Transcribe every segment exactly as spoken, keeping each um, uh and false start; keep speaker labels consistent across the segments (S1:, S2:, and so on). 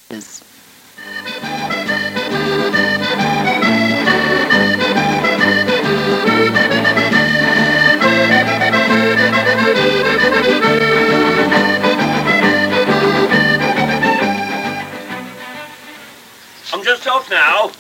S1: Yes.
S2: I'm just off now.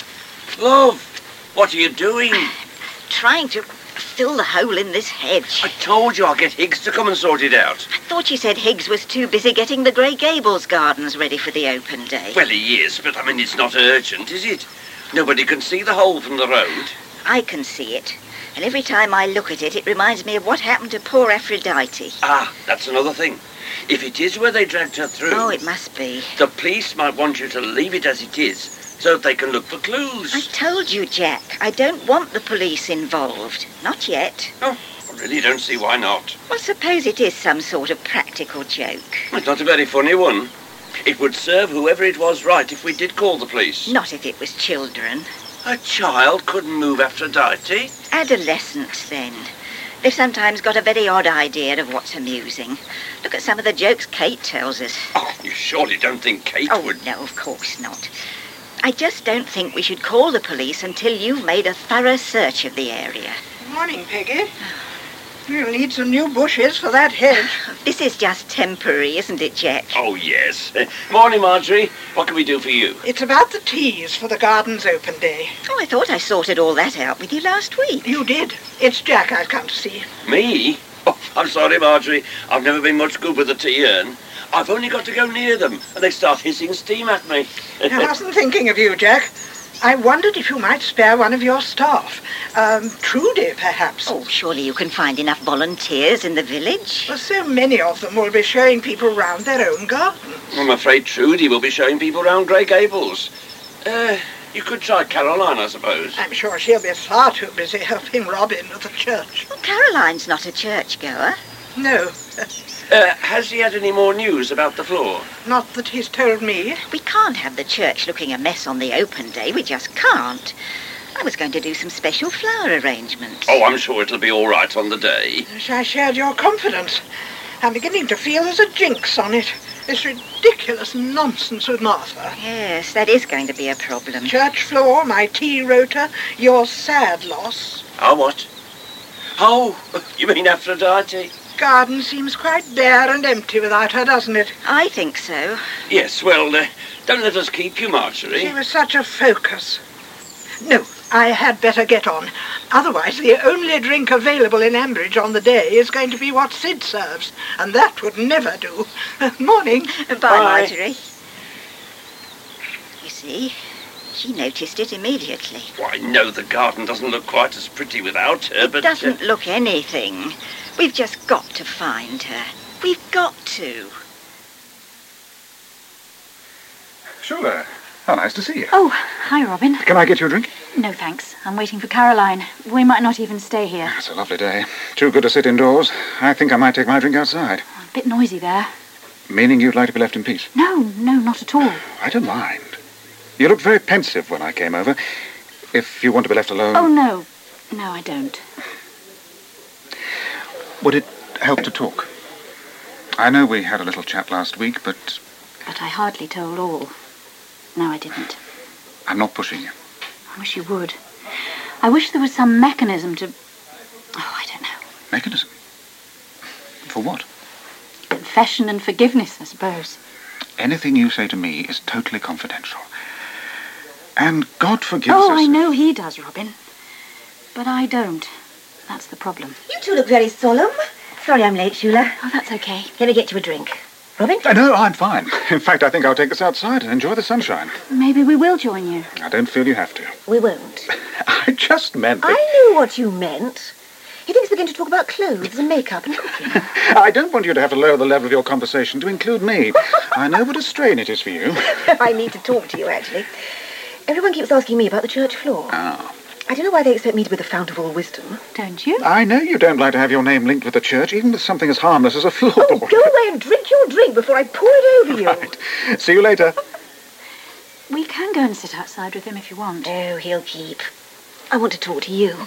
S2: Love, what are you doing?
S3: Trying to fill the hole in this hedge.
S2: I told you I'll get Higgs to come and sort it out.
S3: I thought you said Higgs was too busy getting the Grey Gables gardens ready for the open day.
S2: Well, he is, but I mean, it's not urgent, is it? Nobody can see the hole from the road.
S3: I can see it. And every time I look at it, it reminds me of what happened to poor Aphrodite.
S2: Ah, that's another thing. If it is where they dragged her through...
S3: Oh, it must be.
S2: The police might want you to leave it as it is, so that they can look for clues.
S3: I told you, Jack, I don't want the police involved. Not yet.
S2: Oh, I really don't see why not.
S3: Well, suppose it is some sort of practical joke.
S2: It's not a very funny one. It would serve whoever it was right if we did call the police.
S3: Not if it was children.
S2: A child couldn't move Aphrodite.
S3: Adolescents, then. They've sometimes got a very odd idea of what's amusing. Look at some of the jokes Kate tells us.
S2: Oh, you surely don't think Kate
S3: oh,
S2: would...
S3: Oh, no, of course not. I just don't think we should call the police until you've made a thorough search of the area.
S4: Morning, Peggy. You'll need some new bushes for that hedge.
S3: This is just temporary, isn't it, Jack?
S2: Oh, yes. Morning, Marjorie. What can we do for you?
S4: It's about the teas for the garden's open day.
S3: Oh, I thought I sorted all that out with you last week.
S4: You did. It's Jack I've come to see.
S2: Me? Oh, I'm sorry, Marjorie. I've never been much good with the tea urn. I've only got to go near them, and they start hissing steam at me.
S4: I wasn't thinking of you, Jack. I wondered if you might spare one of your staff. Um, Trudy, perhaps.
S3: Oh, surely you can find enough volunteers in the village.
S4: Well, so many of them will be showing people round their own garden.
S2: I'm afraid Trudy will be showing people round Grey Gables. Uh, you could try Caroline, I suppose.
S4: I'm sure she'll be far too busy helping Robin at the church.
S3: Well, Caroline's not a churchgoer.
S4: No.
S2: Uh, has he had any more news about the floor?
S4: Not that he's told me.
S3: We can't have the church looking a mess on the open day. We just can't. I was going to do some special flower arrangements.
S2: Oh, I'm sure it'll be all right on the day.
S4: Yes, I shared your confidence. I'm beginning to feel there's a jinx on it. This ridiculous nonsense with Martha.
S3: Yes, that is going to be a problem.
S4: Church floor, my tea rota, your sad loss.
S2: Oh, what? Oh, you mean Aphrodite?
S4: Garden seems quite bare and empty without her, doesn't it?
S3: I think so.
S2: Yes, well, uh, don't let us keep you, Marjorie.
S4: She was such a focus. No, I had better get on. Otherwise, the only drink available in Ambridge on the day is going to be what Sid serves, and that would never do. Morning.
S3: Bye,
S2: Bye,
S3: Marjorie. You see, she noticed it immediately.
S2: Well, I know the garden doesn't look quite as pretty without her,
S3: it
S2: but...
S3: It doesn't
S2: uh...
S3: look anything. We've just got to find her. We've got to.
S5: Shula, how nice to see you.
S6: Oh, hi, Robin.
S5: Can I get you a drink?
S6: No, thanks. I'm waiting for Caroline. We might not even stay here.
S5: It's a lovely day. Too good to sit indoors. I think I might take my drink outside.
S6: Oh, a bit noisy there.
S5: Meaning you'd like to be left in peace?
S6: No, no, not at all.
S5: I don't mind. You looked very pensive when I came over. If you want to be left alone...
S6: Oh, no. No, I don't.
S5: Would it help to talk? I know we had a little chat last week, but...
S6: But I hardly told all. No, I didn't.
S5: I'm not pushing you.
S6: I wish you would. I wish there was some mechanism to... Oh, I don't know.
S5: Mechanism? For what?
S6: Confession and forgiveness, I suppose.
S5: Anything you say to me is totally confidential. And God forgives
S6: oh,
S5: us...
S6: Oh, I know he does, Robin. But I don't. That's the problem.
S7: You two look very solemn. Sorry I'm late, Shula.
S6: Oh, that's okay.
S7: Let me get you a drink. Robin?
S5: Uh, no, I'm fine. In fact, I think I'll take this outside and enjoy the sunshine.
S6: Maybe we will join you.
S5: I don't feel you have to.
S7: We won't.
S5: I just meant that...
S7: I knew what you meant. He thinks we're going to talk about clothes and makeup and cooking.
S5: I don't want you to have to lower the level of your conversation to include me. I know what a strain it is for you.
S7: I need to talk to you, actually. Everyone keeps asking me about the church floor.
S5: Oh.
S7: I don't know why they expect me to be the fount of all wisdom.
S6: Don't you?
S5: I know you don't like to have your name linked with the church, even with something as harmless as a floorboard.
S7: Oh, go away and drink your drink before I pour it over you.
S5: Right. See you later.
S6: We can go and sit outside with him if you want.
S7: Oh, he'll keep. I want to talk to you.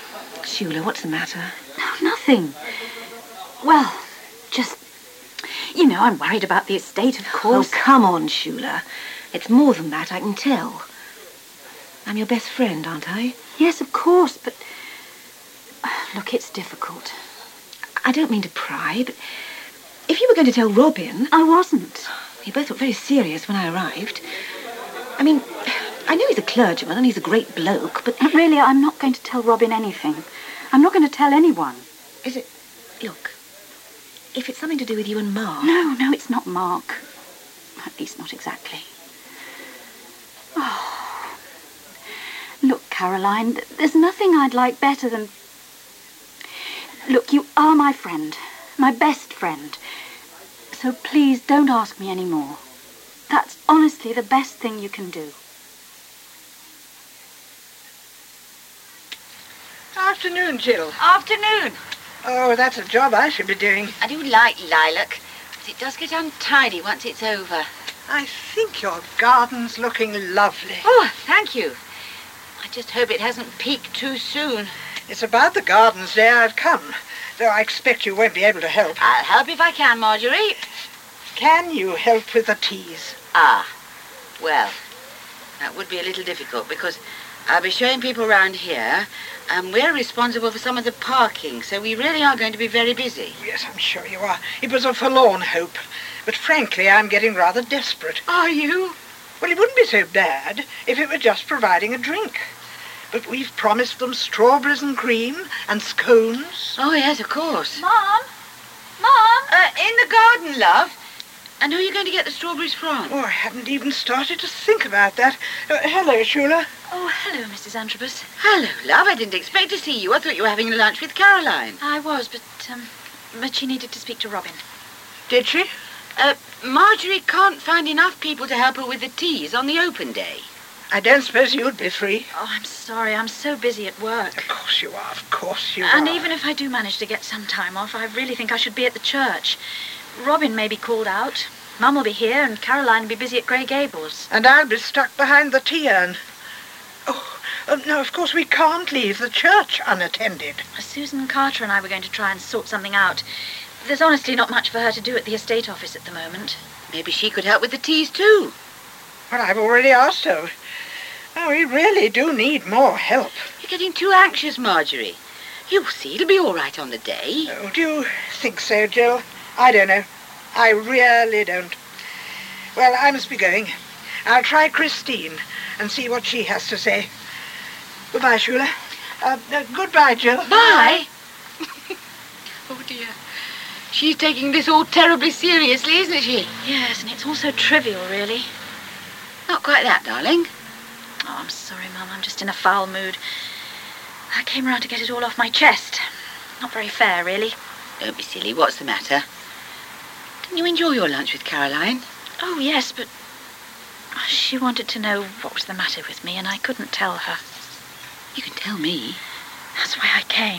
S7: Shula, what's the matter?
S6: No, nothing. Well, just... You know, I'm worried about the estate, of course.
S7: Oh, come on, Shula. It's more than that, I can tell. I'm your best friend, aren't I?
S6: Yes, of course, but... Look, it's difficult.
S7: I don't mean to pry, but if you were going to tell Robin...
S6: I wasn't.
S7: You both looked very serious when I arrived. I mean, I know he's a clergyman and he's a great bloke, but...
S6: Really, I'm not going to tell Robin anything. I'm not going to tell anyone.
S7: Is it... Look, if it's something to do with you and Mark...
S6: No, no, it's not Mark. At least not exactly. Oh. Look, Caroline, there's nothing I'd like better than... Look, you are my friend, my best friend. So please don't ask me any more. That's honestly the best thing you can do.
S4: Afternoon, Jill.
S1: Afternoon.
S4: Oh, that's a job I should be doing.
S1: I do like lilac, but it does get untidy once it's over.
S4: I think your garden's looking lovely.
S1: Oh, thank you. I just hope it hasn't peaked too soon.
S4: It's about the gardens day I've come, though I expect you won't be able to help.
S1: I'll help if I can, Marjorie.
S4: Can you help with the teas?
S1: Ah, well, that would be a little difficult because I'll be showing people round here and we're responsible for some of the parking, so we really are going to be very busy.
S4: Yes, I'm sure you are. It was a forlorn hope, but frankly, I'm getting rather desperate.
S1: Are you?
S4: Well, it wouldn't be so bad if it were just providing a drink. But we've promised them strawberries and cream and scones.
S1: Oh, yes, of course.
S6: Mom? Mom?
S1: Uh, in the garden, love. And who are you going to get the strawberries from?
S4: Oh, I hadn't even started to think about that. Uh, hello, Shula.
S6: Oh, hello, Missus Antrobus.
S1: Hello, love. I didn't expect to see you. I thought you were having lunch with Caroline.
S6: I was, but, um, but she needed to speak to Robin.
S4: Did she?
S1: Uh, Marjorie can't find enough people to help her with the teas on the open day.
S4: I don't suppose you'd be free.
S6: Oh, I'm sorry. I'm so busy at work.
S4: Of course you are. Of course you
S6: And
S4: are.
S6: even if I do manage to get some time off, I really think I should be at the church. Robin may be called out. Mum will be here and Caroline will be busy at Grey Gables.
S4: And I'll be stuck behind the tea urn. Oh, uh, no, of course we can't leave the church unattended.
S6: Susan Carter and I were going to try and sort something out. There's honestly not much for her to do at the estate office at the moment.
S1: Maybe she could help with the teas too.
S4: Well, I've already asked her. Oh, we really do need more help.
S1: You're getting too anxious, Marjorie. You'll see, it'll be all right on the day.
S4: Oh, do you think so, Jill? I don't know. I really don't. Well, I must be going. I'll try Christine and see what she has to say. Goodbye, Shula. Uh, uh, goodbye, Jill.
S1: Bye. Oh, dear. She's taking this all terribly seriously, isn't she?
S6: Yes, and it's all so trivial, really.
S1: Not quite that, darling.
S6: Oh, I'm sorry, Mum. I'm just in a foul mood. I came round to get it all off my chest. Not very fair, really.
S1: Don't be silly. What's the matter? Didn't you enjoy your lunch with Caroline?
S6: Oh, yes, but she wanted to know what was the matter with me, and I couldn't tell her.
S1: You can tell me.
S6: That's why I came.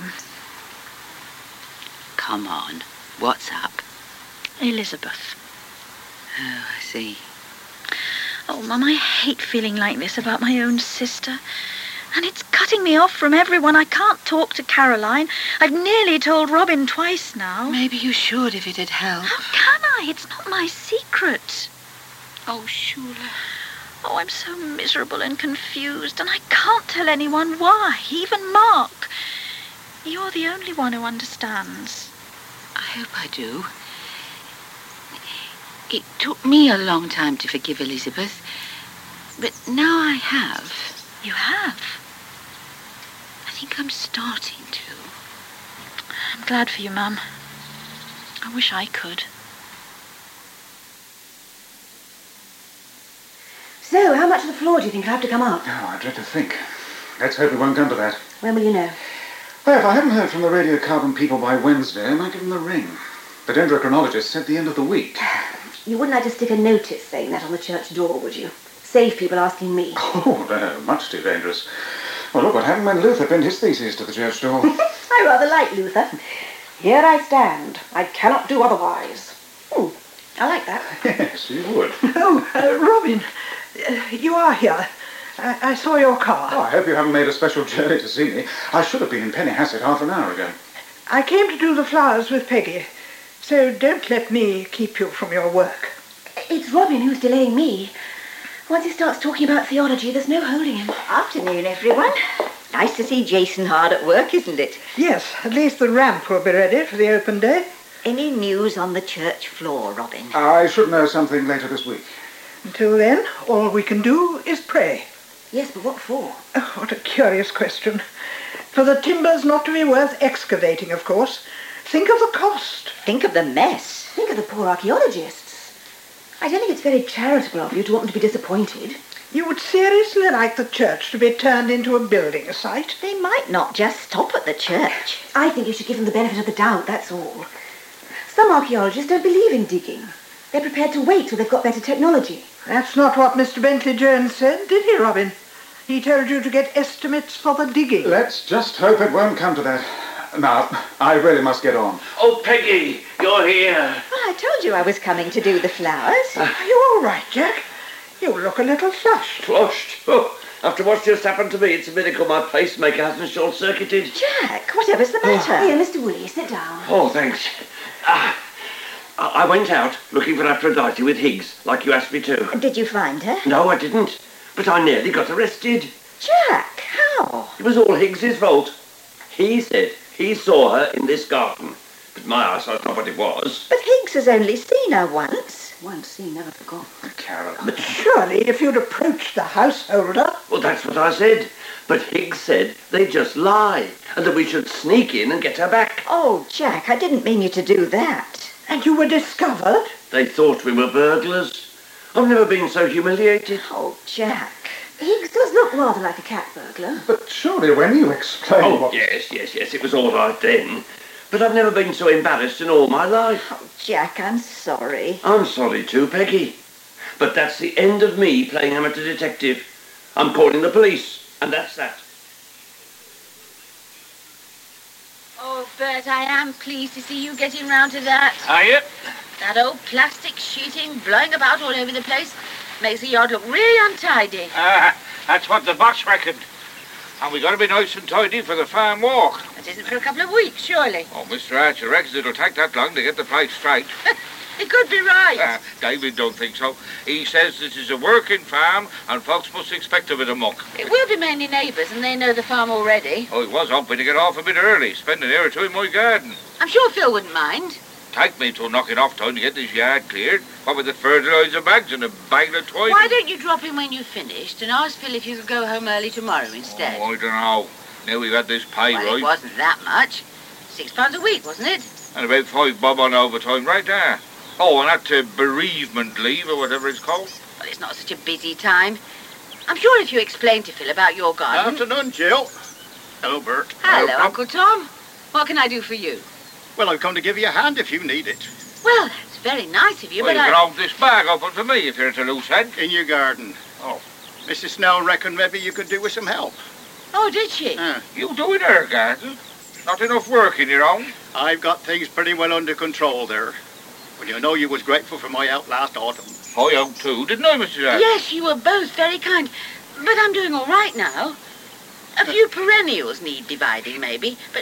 S1: Come on. What's up?
S6: Elizabeth.
S1: Oh, I see.
S6: Oh, Mum, I hate feeling like this about my own sister. And it's cutting me off from everyone. I can't talk to Caroline. I've nearly told Robin twice now.
S1: Maybe you should if it'd help.
S6: How can I? It's not my secret.
S1: Oh, Shula.
S6: Oh, I'm so miserable and confused, and I can't tell anyone why, even Mark. You're the only one who understands.
S1: I hope I do. It took me a long time to forgive Elizabeth, but now I have.
S6: You have?
S1: I think I'm starting to.
S6: I'm glad for you, Mum. I wish I could.
S7: So, how much of the floor do you think I have to come up?
S5: Oh, I dread to think. Let's hope it won't come to that.
S7: When will you know?
S5: Well, if I haven't heard from the radiocarbon people by Wednesday, I might give them a ring. The dendrochronologist said the end of the week.
S7: You wouldn't like to stick a notice saying that on the church door, would you? Save people asking me.
S5: Oh, no, much too dangerous. Well, look what happened when Luther pinned his theses to the church door.
S7: I rather like Luther. Here I stand. I cannot do otherwise. Hmm, I like that.
S5: Yes, you would.
S4: Oh, uh, Robin, uh, you are here. I, I saw your car.
S5: Oh, I hope you haven't made a special journey to see me. I should have been in Pennyhassett half an hour ago.
S4: I came to do the flowers with Peggy. So don't let me keep you from your work.
S7: It's Robin who's delaying me. Once he starts talking about theology, there's no holding him.
S3: Afternoon, everyone. Nice to see Jason hard at work, isn't it?
S4: Yes, at least the ramp will be ready for the open day.
S3: Any news on the church floor, Robin?
S5: I should know something later this week.
S4: Until then, all we can do is pray.
S7: Yes, but what for?
S4: Oh, what a curious question. For the timbers not to be worth excavating, of course. Think of the cost.
S3: Think of the mess.
S7: Think of the poor archaeologists. I don't think it's very charitable of you to want them to be disappointed.
S4: You would seriously like the church to be turned into a building site?
S3: They might not just stop at the church.
S7: I think you should give them the benefit of the doubt, that's all. Some archaeologists don't believe in digging. They're prepared to wait till they've got better technology.
S4: That's not what Mister Bentley Jones said, did he, Robin? He told you to get estimates for the digging.
S5: Let's just hope it won't come to that. Now, I really must get on.
S2: Oh, Peggy, you're here.
S3: Well, I told you I was coming to do the flowers.
S4: Are you all right, Jack? You look a little flushed.
S2: Flushed? Oh, after what's just happened to me, it's a miracle my pacemaker hasn't short-circuited.
S3: Jack, whatever's the matter?
S7: Here, Mister Woolley, sit down.
S2: Oh, thanks. Ah, I I went out looking for Aphrodite with Higgs, like you asked me to.
S3: Did you find her?
S2: No, I didn't. But I nearly got arrested.
S3: Jack, how?
S2: It was all Higgs's fault. He said he saw her in this garden. But my eyesight's not what it was.
S3: But Higgs has only seen her once.
S7: Once seen, never forgot.
S2: Carol.
S4: But surely if you'd approached the householder...
S2: Well, that's what I said. But Higgs said they just lie, and that we should sneak in and get her back.
S3: Oh, Jack, I didn't mean you to do that.
S4: And you were discovered?
S2: They thought we were burglars. I've never been so humiliated.
S3: Oh, Jack.
S7: Higgs does look rather like a cat burglar.
S5: But surely when you explain
S2: Oh,
S5: what...
S2: yes, yes, yes, it was all right then. But I've never been so embarrassed in all my life.
S3: Oh, Jack, I'm sorry.
S2: I'm sorry too, Peggy. But that's the end of me playing amateur detective. I'm calling the police, and that's that.
S1: Oh, Bert, I am pleased to see you getting round to that.
S8: Are you?
S1: That old plastic sheeting blowing about all over the place makes the yard look really untidy.
S8: Ah, that's what the boss reckoned. And we got to be nice and tidy for the farm walk.
S1: That isn't for a couple of weeks, surely.
S8: Oh, Mister Archer reckons it'll take that long to get the place straight.
S1: It could be right.
S8: Ah, David don't think so. He says this is a working farm and folks must expect a bit of muck.
S1: It will be mainly neighbours and they know the farm already.
S8: Oh, he was hoping to get off a bit early, spend an hour or two in my garden.
S1: I'm sure Phil wouldn't mind.
S8: Take me till knocking off time to get this yard cleared. What with the fertiliser bags and a bag of twine.
S1: Why don't you drop in when you've finished and ask Phil if you could go home early tomorrow instead?
S8: Oh, I don't know. Now we've had this pay
S1: Well,
S8: right.
S1: it wasn't that much. Six pounds a week, wasn't it?
S8: And about five bob on overtime right there. Oh, and that uh, bereavement leave or whatever it's called.
S1: Well, it's not such a busy time. I'm sure if you explained to Phil about your garden...
S9: Afternoon, Jill. Hello, Bert.
S1: Hello,
S9: Hello,
S1: Uncle Tom. What can I do for you?
S9: Well, I've come to give you a hand if you need it.
S1: Well, that's very nice of you,
S8: Well,
S1: but
S8: you
S1: I...
S8: can hold this bag open for me if you're at a loose end.
S9: In your garden.
S8: Oh.
S9: Missus Snell reckoned maybe you could do with some help.
S1: Oh, did she?
S9: Uh,
S8: You do in her garden? Not enough work in your own?
S9: I've got things pretty well under control there. Well, you know you was grateful for my help last autumn.
S8: I am too, didn't I, Missus Archer?
S1: Yes, you were both very kind. But I'm doing all right now. A few perennials need dividing, maybe, but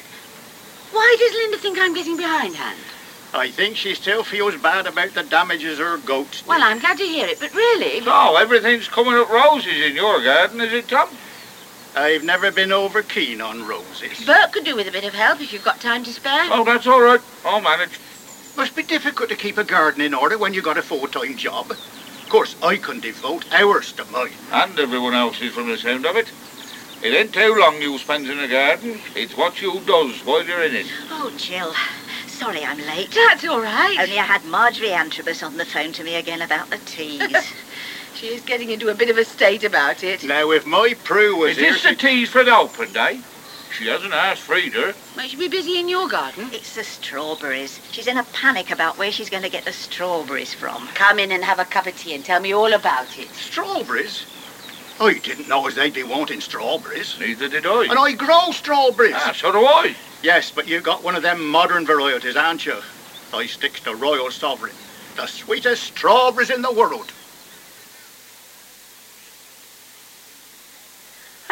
S1: why does Linda think I'm getting behindhand?
S9: I think she still feels bad about the damages her goats did.
S1: Well, I'm glad to hear it, but really...
S8: So, everything's coming up roses in your garden, is it, Tom?
S9: I've never been over keen on roses.
S1: Bert could do with a bit of help if you've got time to spare.
S8: Oh, that's all right. I'll manage.
S9: Must be difficult to keep a garden in order when you got a full-time job. Of course, I can devote hours to mine.
S8: And everyone else's from the sound of it. It ain't how long you spends in a garden, it's what you does while you're in it.
S3: Oh, Jill. Sorry I'm late.
S1: That's all right.
S3: Only I had Marjorie Antrobus on the phone to me again about the teas.
S1: She is getting into a bit of a state about it.
S9: Now, if my Prue was
S8: Is
S9: here...
S8: this the teas for the open day? She hasn't asked Frida.
S1: Might she be busy in your garden?
S3: It's the strawberries. She's in a panic about where she's going to get the strawberries from.
S1: Come in and have a cup of tea and tell me all about it.
S9: Strawberries? I didn't know as they'd be wanting strawberries.
S8: Neither did I.
S9: And I grow strawberries.
S8: Ah, so do I.
S9: Yes, but you got one of them modern varieties, aren't you? I sticks to Royal Sovereign. The sweetest strawberries in the world.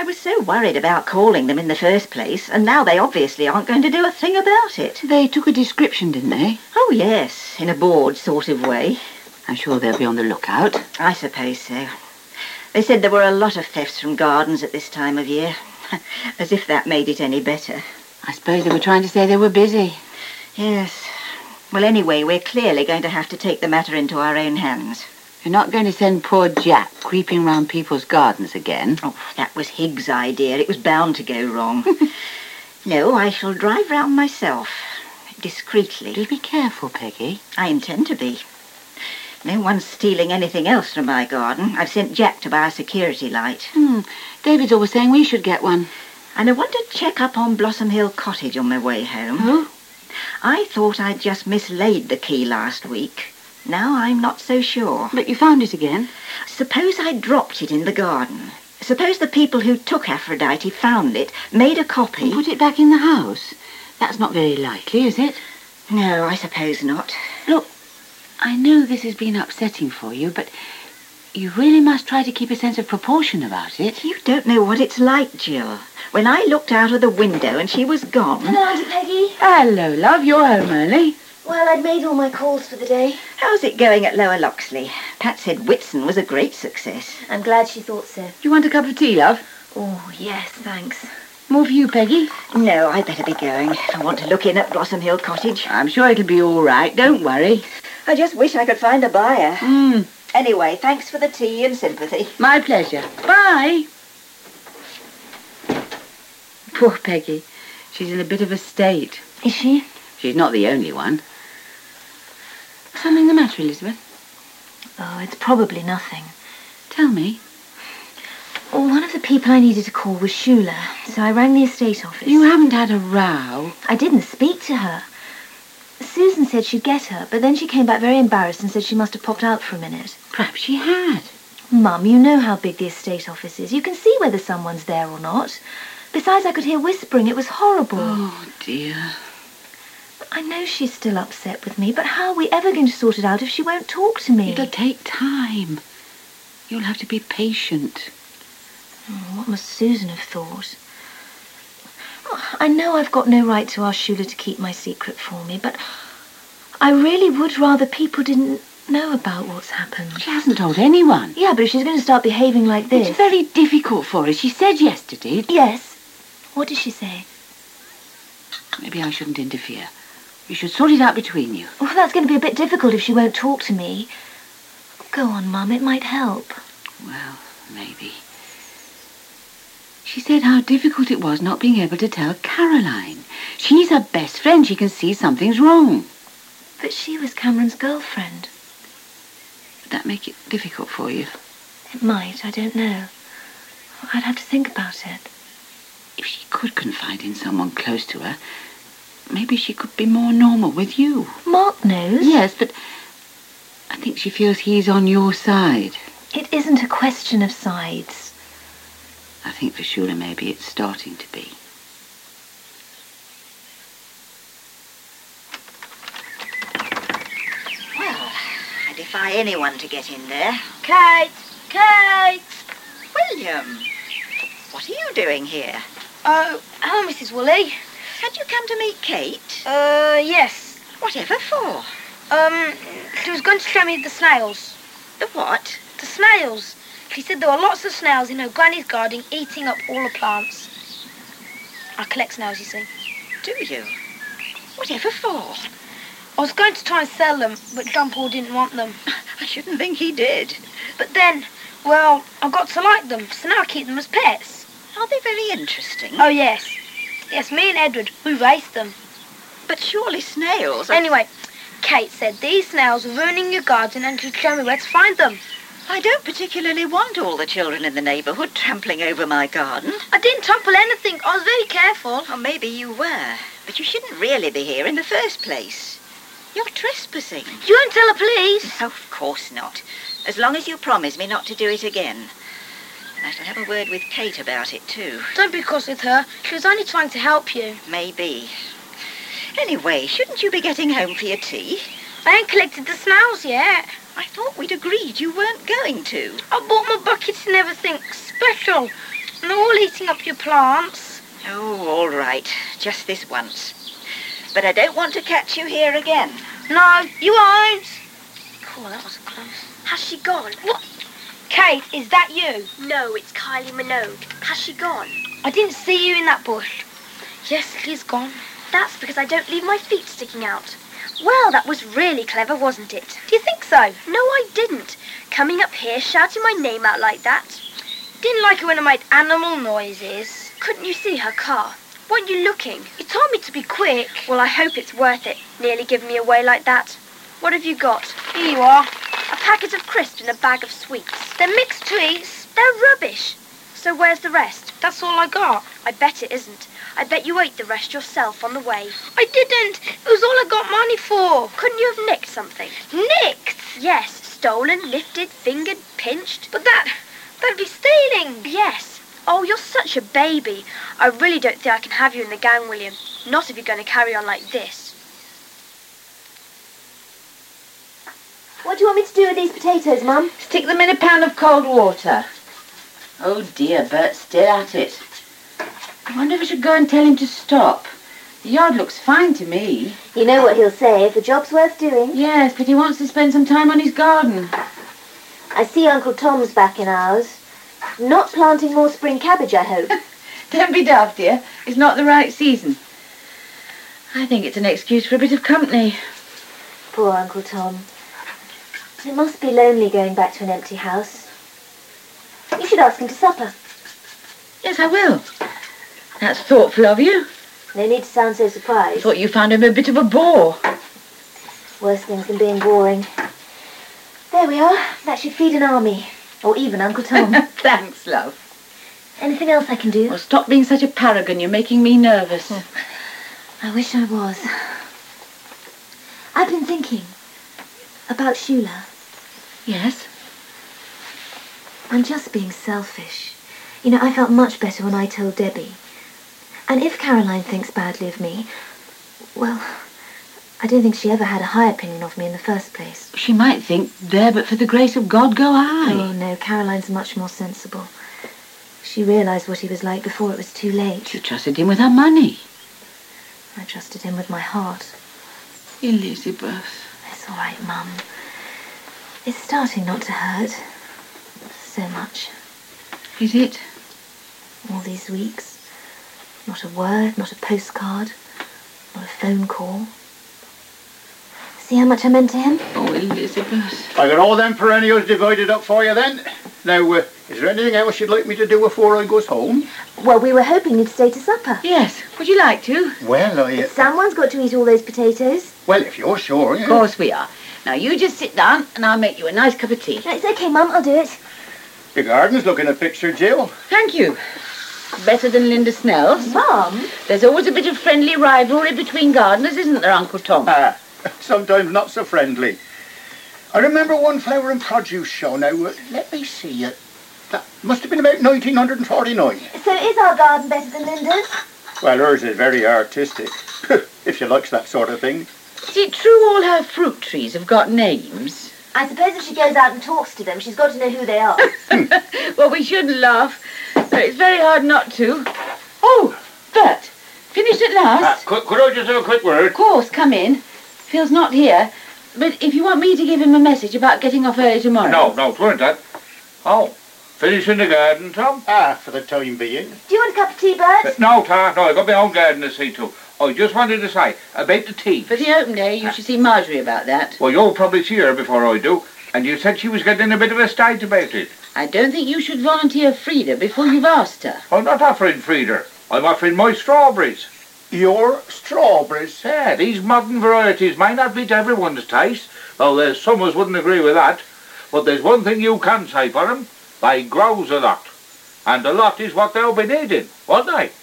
S3: I was so worried about calling them in the first place, and now they obviously aren't going to do a thing about it.
S1: They took a description, didn't they?
S3: Oh, yes, in a bored sort of way.
S1: I'm sure they'll be on the lookout.
S3: I suppose so. They said there were a lot of thefts from gardens at this time of year. As if that made it any better.
S1: I suppose they were trying to say they were busy.
S3: Yes. Well, anyway, we're clearly going to have to take the matter into our own hands.
S1: You're not going to send poor Jack creeping round people's gardens again?
S3: Oh, that was Higgs' idea. It was bound to go wrong. No, I shall drive round myself. Discreetly.
S1: Do be careful, Peggy.
S3: I intend to be. No one's stealing anything else from my garden. I've sent Jack to buy a security light.
S1: Hmm. David's always saying we should get one.
S3: And I want to check up on Blossom Hill Cottage on my way home.
S1: Oh?
S3: I thought I'd just mislaid the key last week. Now I'm not so sure.
S1: But you found it again?
S3: Suppose I dropped it in the garden. Suppose the people who took Aphrodite found it, made a copy...
S1: And put it back in the house? That's not very likely, is it?
S3: No, I suppose not.
S1: Look, I know this has been upsetting for you, but you really must try to keep a sense of proportion about it.
S3: You don't know what it's like, Jill. When I looked out of the window and she was gone...
S7: Hello, Auntie Peggy.
S1: Hello, love. You're home early.
S7: Well, I'd made all my calls for the day.
S3: How's it going at Lower Loxley? Pat said Whitson was a great success.
S7: I'm glad she thought so.
S1: Do you want a cup of tea, love?
S7: Oh, yes, thanks.
S1: More for you, Peggy?
S3: No, I'd better be going. I want to look in at Blossom Hill Cottage.
S1: I'm sure it'll be all right. Don't worry.
S3: I just wish I could find a buyer.
S1: Mm.
S3: Anyway, thanks for the tea and sympathy.
S1: My pleasure. Bye. Poor Peggy. She's in a bit of a state.
S7: Is she?
S1: She's not the only one. Something the matter, Elizabeth?
S7: Oh, it's probably nothing.
S1: Tell me.
S7: Well, one of the people I needed to call was Shula, so I rang the estate office.
S1: You haven't had a row?
S7: I didn't speak to her. Susan said she'd get her, but then she came back very embarrassed and said she must have popped out for a minute.
S1: Perhaps she had.
S7: Mum, you know how big the estate office is. You can see whether someone's there or not. Besides, I could hear whispering. It was horrible.
S1: Oh, dear.
S7: I know she's still upset with me, but how are we ever going to sort it out if she won't talk to me?
S1: It'll take time. You'll have to be patient.
S7: Oh, what must Susan have thought? Oh, I know I've got no right to ask Shula to keep my secret for me, but I really would rather people didn't know about what's happened.
S1: She hasn't told anyone.
S7: Yeah, but if she's going to start behaving like this...
S1: It's very difficult for her. She said yesterday...
S7: Yes. What did she say?
S1: Maybe I shouldn't interfere. You should sort it out between you.
S7: Well, that's going to be a bit difficult if she won't talk to me. Go on, Mum, it might help.
S1: Well, maybe. She said how difficult it was not being able to tell Caroline. She's her best friend. She can see something's wrong.
S7: But she was Cameron's girlfriend.
S1: Would that make it difficult for you?
S7: It might, I don't know. I'd have to think about it.
S1: If she could confide in someone close to her, maybe she could be more normal with you.
S7: Mark knows.
S1: Yes, but I think she feels he's on your side.
S7: It isn't a question of sides.
S1: I think for Shula maybe it's starting to be.
S3: Well, I defy anyone to get in there.
S10: Kate! Kate!
S3: William! What are you doing here?
S10: Oh, hello, Missus Woolley.
S3: Had you come to meet Kate?
S10: Uh, yes.
S3: Whatever for?
S10: Um, she was going to show me the snails.
S3: The what?
S10: The snails. She said there were lots of snails in her granny's garden eating up all the plants. I collect snails, you see.
S3: Do you? Whatever for?
S10: I was going to try and sell them, but John Paul didn't want them.
S3: I shouldn't think he did.
S10: But then, well, I got to like them, so now I keep them as pets.
S3: Are they very interesting?
S10: Oh, yes. Yes, me and Edward, we raised them.
S3: But surely snails are...
S10: Anyway, Kate said these snails are ruining your garden and she'd show me where to find them.
S3: I don't particularly want all the children in the neighbourhood trampling over my garden.
S10: I didn't trample anything. I was very careful.
S3: Or maybe you were. But you shouldn't really be here in the first place. You're trespassing.
S10: You won't tell the police?
S3: No, of course not. As long as you promise me not to do it again. I shall have a word with Kate about it, too.
S10: Don't be cross with her. She was only trying to help you.
S3: Maybe. Anyway, shouldn't you be getting home for your tea?
S10: I ain't collected the snails yet.
S3: I thought we'd agreed you weren't going to.
S10: I bought my buckets and everything. Special. And they're all eating up your plants.
S3: Oh, all right. Just this once. But I don't want to catch you here again.
S10: No, you won't.
S11: Cool, that was close. Has she gone?
S10: What? Kate, is that you?
S11: No, it's Kylie Minogue. Has she gone?
S10: I didn't see you in that bush. Yes, Lily's gone.
S11: That's because I don't leave my feet sticking out. Well, that was really clever, wasn't it?
S10: Do you think so?
S11: No, I didn't. Coming up here, shouting my name out like that.
S10: Didn't like it when I made animal noises.
S11: Couldn't you see her car? Weren't you looking?
S10: You told me to be quick.
S11: Well, I hope it's worth it, nearly giving me away like that. What have you got?
S10: Here you are.
S11: A packet of crisps and a bag of sweets.
S10: They're mixed treats.
S11: They're rubbish. So where's the rest?
S10: That's all I got.
S11: I bet it isn't. I bet you ate the rest yourself on the way.
S10: I didn't. It was all I got money for.
S11: Couldn't you have nicked something?
S10: Nicked?
S11: Yes, stolen, lifted, fingered, pinched.
S10: But that, that'd be stealing.
S11: Yes. Oh, you're such a baby. I really don't think I can have you in the gang, William. Not if you're going to carry on like this.
S7: What do you want me to do with these potatoes, Mum?
S1: Stick them in a pan of cold water. Oh dear, Bert's still at it. I wonder if I should go and tell him to stop. The yard looks fine to me.
S7: You know what he'll say, if the job's worth doing.
S1: Yes, but he wants to spend some time on his garden.
S7: I see Uncle Tom's back in ours. Not planting more spring cabbage, I hope.
S1: Don't be daft, dear. It's not the right season. I think it's an excuse for a bit of company.
S7: Poor Uncle Tom. It must be lonely going back to an empty house. You should ask him to supper.
S1: Yes, I will. That's thoughtful of you.
S7: No need to sound so surprised.
S1: I thought you found him a bit of a bore.
S7: Worse things than being boring. There we are. That should feed an army. Or even Uncle Tom.
S1: Thanks, love.
S7: Anything else I can do?
S1: Well, stop being such a paragon. You're making me nervous.
S7: Oh, I wish I was. I've been thinking about Shula.
S1: Yes?
S7: I'm just being selfish. You know, I felt much better when I told Debbie. And if Caroline thinks badly of me, well, I don't think she ever had a high opinion of me in the first place.
S1: She might think, there but for the grace of God go I.
S7: Oh, no, Caroline's much more sensible. She realised what he was like before it was too late.
S1: She trusted him with her money.
S7: I trusted him with my heart.
S1: Elizabeth.
S7: It's all right, Mum. It's starting not to hurt. So much.
S1: Is it?
S7: All these weeks. Not a word, not a postcard, not a phone call. See how much I meant to him?
S1: Oh, Elizabeth.
S9: I got all them perennials divided up for you then. Now, uh, is there anything else you'd like me to do before I goes home?
S7: Well, we were hoping you'd stay to supper.
S1: Yes. Would you like to?
S9: Well, I... Uh,
S7: Someone's got to eat all those potatoes.
S9: Well, if you're sure, yeah.
S1: Of course we are. Now, you just sit down and I'll make you a nice cup of tea.
S7: No, it's okay, Mum. I'll do it.
S9: The garden's looking a picture, Jill.
S1: Thank you. Better than Linda Snell's.
S7: Mum?
S1: There's always a bit of friendly rivalry between gardeners, isn't there, Uncle Tom?
S9: Ah, sometimes not so friendly. I remember one flower and produce show. Now, uh, let me see. Uh, that must have been about nineteen forty-nine.
S7: So is our garden better than Linda's?
S9: Well, hers is very artistic, if she likes that sort of thing.
S1: Is it true all her fruit trees have got names?
S7: I suppose if she goes out and talks to them, she's got to know who they are.
S1: Well, we shouldn't laugh, but it's very hard not to. Oh, Bert, finished at last?
S8: Uh, could, could I just have a quick word?
S1: Of course, come in. Phil's not here, but if you want me to give him a message about getting off early tomorrow...
S8: No, no, twirn't that. Oh, finish in the garden, Tom?
S9: Ah, for the time being.
S7: Do you want a cup of tea, Bert?
S8: Uh, no, Ta, no, I've got my own garden to see to. I just wanted to say about the tea.
S1: For the open day, you should see Marjorie about that.
S8: Well, you'll probably see her before I do, and you said she was getting a bit of a state about it.
S1: I don't think you should volunteer Frida before you've asked her.
S8: I'm not offering Frida. I'm offering my strawberries.
S9: Your strawberries?
S8: Yeah, these modern varieties may not be to everyone's taste, though there's some as wouldn't agree with that. But there's one thing you can say for them. They grows a lot. And a lot is what they'll be needing, won't they?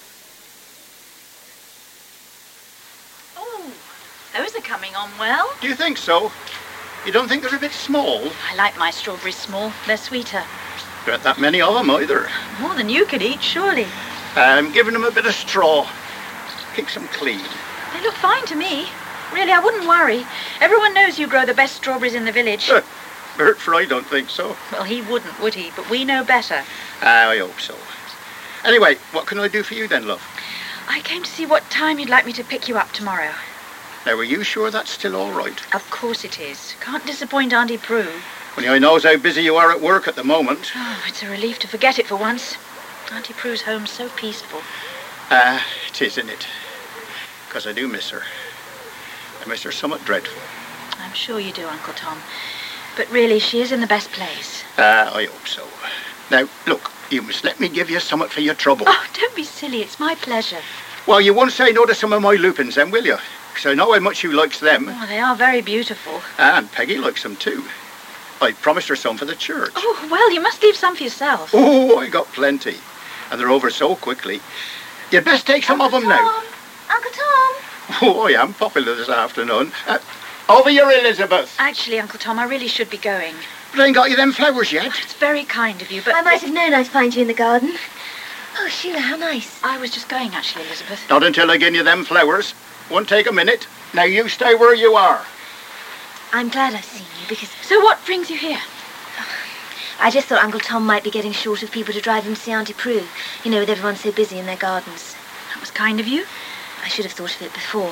S12: Those are coming on well.
S9: Do you think so? You don't think they're a bit small?
S12: I like my strawberries small. They're sweeter.
S9: There aren't that many of them either.
S12: More than you could eat, surely.
S9: I'm giving them a bit of straw. Keeps them clean.
S12: They look fine to me. Really, I wouldn't worry. Everyone knows you grow the best strawberries in the village.
S9: Uh, Bert Fry don't think so.
S12: Well, he wouldn't, would he? But we know better.
S9: I hope so. Anyway, what can I do for you then, love?
S12: I came to see what time you'd like me to pick you up tomorrow.
S9: Now, are you sure that's still all right?
S12: Of course it is. Can't disappoint Auntie Prue.
S9: When I knows how busy you are at work at the moment.
S12: Oh, it's a relief to forget it for once. Auntie Prue's home's so peaceful.
S9: Ah, uh, it is, isn't it? Because I do miss her. I miss her somewhat dreadful.
S12: I'm sure you do, Uncle Tom. But really, she is in the best place.
S9: Ah, uh, I hope so. Now, look, you must let me give you somewhat for your trouble.
S12: Oh, don't be silly. It's my pleasure.
S9: Well, you won't say no to some of my lupins then, will you? Because I know how much you likes them.
S12: Oh, they are very beautiful.
S9: And Peggy likes them too. I promised her some for the church.
S12: Oh, well, you must leave some for yourself.
S9: Oh, I got plenty. And they're over so quickly. You'd best take some
S7: Uncle
S9: of them
S7: Tom.
S9: now.
S7: Uncle Tom!
S9: Oh, I am popular this afternoon. Uh, over here, Elizabeth.
S12: Actually, Uncle Tom, I really should be going.
S9: But I ain't got you them flowers yet.
S12: It's very kind of you, but...
S7: I might have known I'd find you in the garden. Oh, Sheila, how nice.
S12: I was just going, actually, Elizabeth.
S9: Not until I give you them flowers. Won't take a minute. Now you stay where you are.
S7: I'm glad I've seen you, because...
S12: So what brings you here?
S7: I just thought Uncle Tom might be getting short of people to drive him to see Auntie Prue. You know, with everyone so busy in their gardens.
S12: That was kind of you.
S7: I should have thought of it before.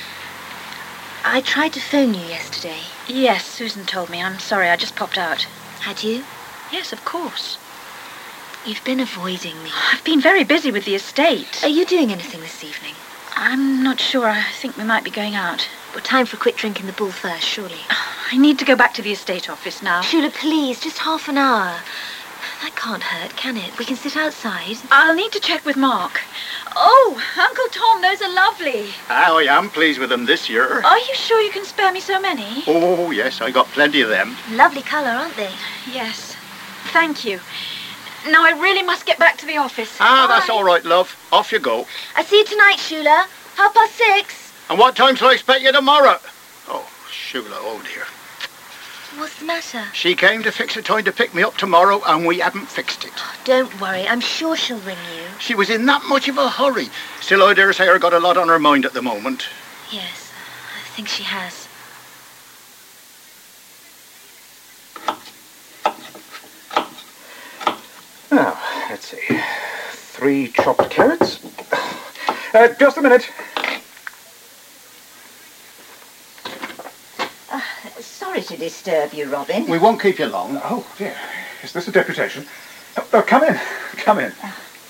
S7: I tried to phone you yesterday.
S12: Yes, Susan told me. I'm sorry, I just popped out.
S7: Had you?
S12: Yes, of course.
S7: You've been avoiding me.
S12: I've been very busy with the estate.
S7: Are you doing anything this evening?
S12: I'm not sure. I think we might be going out.
S7: But time for a quick drink in the Bull first, surely.
S12: I need to go back to the estate office now.
S7: Sheila, please, just half an hour. That can't hurt, can it? We can sit outside.
S12: I'll need to check with Mark. Oh, Uncle Tom, those are lovely.
S9: Ah, I am pleased with them this year.
S12: Are you sure you can spare me so many?
S9: Oh, yes, I got plenty of them.
S7: Lovely colour, aren't they?
S12: Yes. Thank you. Now I really must get back to the office.
S9: Ah,
S12: Bye.
S9: that's all right, love. Off you go.
S7: I see you tonight, Sheila. Half past six.
S9: And what time shall I expect you tomorrow? Oh, Sheila, oh dear.
S7: What's the matter?
S9: She came to fix a time to pick me up tomorrow, and we haven't fixed it.
S7: Oh, don't worry. I'm sure she'll ring you.
S9: She was in that much of a hurry. Still, I dare say her got a lot on her mind at the moment.
S7: Yes, I think she has.
S5: Now, let's see. Three chopped carrots. Uh, just a minute.
S3: Uh, sorry to disturb you, Robin.
S9: We won't keep you long.
S5: Oh, dear. Is this a deputation? Oh, oh, come in. Come in.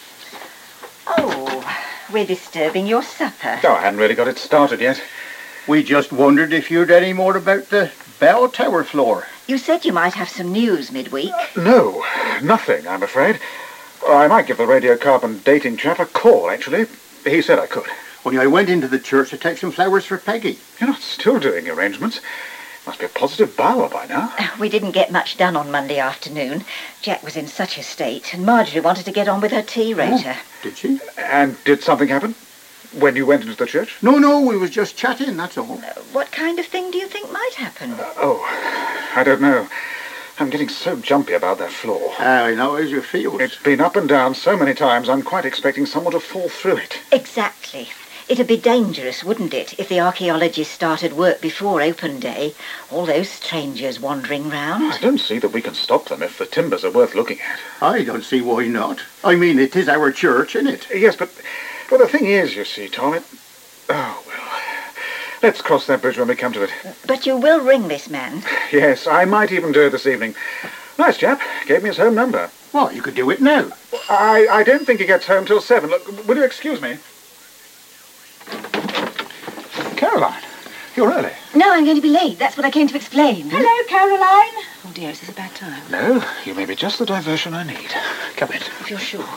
S3: Oh, we're disturbing your supper.
S5: Oh, I hadn't really got it started yet.
S9: We just wondered if you'd any more about the bell tower floor.
S3: You said you might have some news midweek.
S5: No, nothing, I'm afraid. I might give the radiocarbon dating chap a call, actually. He said I could.
S9: When I went into the church to take some flowers for Peggy.
S5: You're not still doing arrangements. Must be a positive bower by now.
S3: We didn't get much done on Monday afternoon. Jack was in such a state, and Marjorie wanted to get on with her tea later.
S9: Oh, did she?
S5: And did something happen? When you went into the church?
S9: No, no, we was just chatting, that's all.
S3: Uh, what kind of thing do you think might happen?
S5: Uh, oh, I don't know. I'm getting so jumpy about that floor.
S9: Ah, I know, how's your feels?
S5: It's been up and down so many times, I'm quite expecting someone to fall through it.
S3: Exactly. It'd be dangerous, wouldn't it, if the archaeologists started work before open day? All those strangers wandering round.
S5: I don't see that we can stop them if the timbers are worth looking at.
S9: I don't see why not. I mean, it is our church, isn't it?
S5: Yes, but, but the thing is, you see, Tom, it... Oh, well... Let's cross that bridge when we come to it.
S3: But you will ring this man?
S5: Yes, I might even do it this evening. Nice chap. Gave me his home number.
S9: Well, you could do it now.
S5: I, I don't think he gets home till seven. Look, will you excuse me? Caroline, you're early.
S7: No, I'm going to be late. That's what I came to explain.
S6: Hello, Caroline. Oh, dear, is this a bad time?
S5: No, you may be just the diversion I need. Come in.
S6: If you're sure.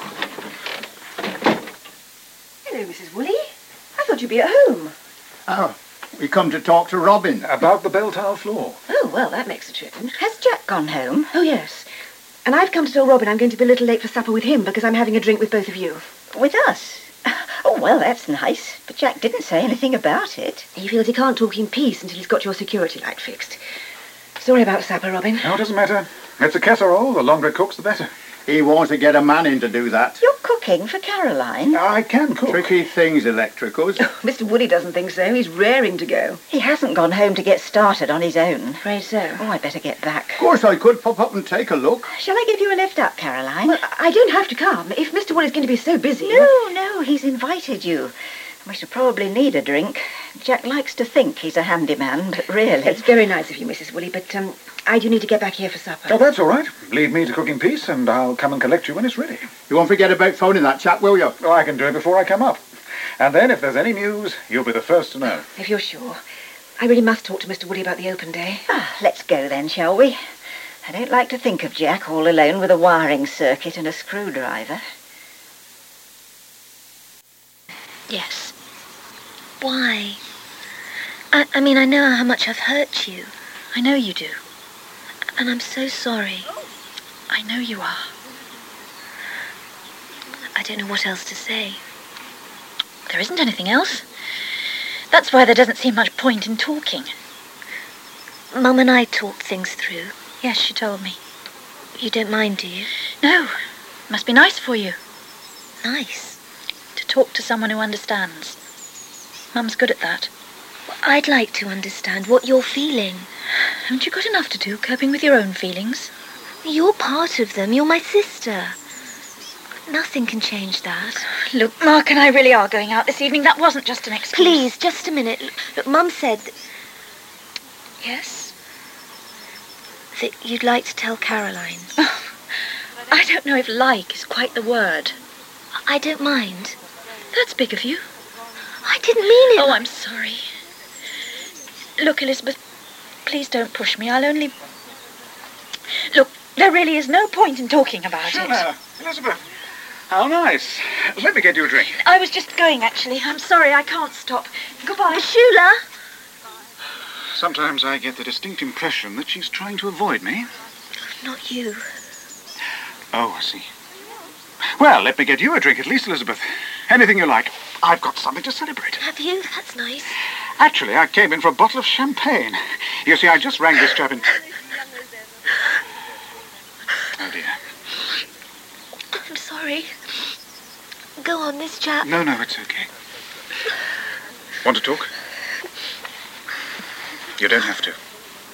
S6: Hello, Missus Woolley. I thought you'd be at home.
S9: Oh, we come to talk to Robin.
S5: About the bell tower floor.
S6: Oh, well, that makes a change.
S3: Has Jack gone home?
S6: Oh, yes. And I've come to tell Robin I'm going to be a little late for supper with him because I'm having a drink with both of you.
S3: With us? Oh, well, that's nice. But Jack didn't say anything about it.
S6: He feels he can't talk in peace until he's got your security light fixed. Sorry about supper, Robin.
S5: No, it doesn't matter. It's a casserole. The longer it cooks, the better.
S9: He wants to get a man in to do that.
S3: You're cooking for Caroline?
S9: I can cook. Tricky things, electricals.
S13: Mister Woody doesn't think so. He's raring to go.
S3: He hasn't gone home to get started on his own.
S13: Afraid so.
S3: Oh, I'd better get back.
S9: Of course, I could pop up and take a look.
S3: Shall I give you a lift up, Caroline?
S13: Well, I don't have to come if Mister Woody's going to be so busy.
S3: No, no, he's invited you. We shall probably need a drink. Jack likes to think he's a handyman, but really...
S13: It's very nice of you, Missus Woolley, but um, I do need to get back here for supper.
S5: Oh, that's all right. Leave me to cook in peace, and I'll come and collect you when it's ready.
S9: You won't forget about phoning that chap, will you?
S5: Oh, I can do it before I come up. And then, if there's any news, you'll be the first to know.
S13: If you're sure. I really must talk to Mister Woolley about the open day.
S3: Ah, let's go then, shall we? I don't like to think of Jack all alone with a wiring circuit and a screwdriver.
S7: Yes. Why? I, I mean, I know how much I've hurt you.
S6: I know you do.
S7: And I'm so sorry.
S6: I know you are.
S7: I don't know what else to say.
S6: There isn't anything else. That's why there doesn't seem much point in talking.
S7: Mum and I talked things through.
S6: Yes, she told me.
S7: You don't mind, do you?
S6: No. Must be nice for you.
S7: Nice?
S6: To talk to someone who understands. Mum's good at that.
S7: Well, I'd like to understand what you're feeling.
S6: Haven't you got enough to do coping with your own feelings?
S7: You're part of them. You're my sister. Nothing can change that.
S6: Look, Mark and I really are going out this evening. That wasn't just an excuse.
S7: Please, just a minute. Look, Mum said... That...
S6: Yes?
S7: That you'd like to tell Caroline.
S6: Oh, I don't know if like is quite the word.
S7: I don't mind.
S6: That's big of you.
S7: I didn't mean it.
S6: Oh, I'm sorry. Look, Elizabeth, please don't push me. I'll only... Look, there really is no point in talking about it.
S5: Shona, Elizabeth, how nice. Let me get you a drink.
S6: I was just going, actually. I'm sorry, I can't stop. Goodbye.
S7: Shula!
S5: Sometimes I get the distinct impression that she's trying to avoid me.
S7: Not you.
S5: Oh, I see. Well, let me get you a drink at least, Elizabeth. Anything you like. I've got something to celebrate.
S7: Have you? That's nice.
S5: Actually, I came in for a bottle of champagne. You see, I just rang this chap in... Oh, dear.
S7: I'm sorry. Go on, this chap.
S5: No, no, it's okay. Want to talk? You don't have to.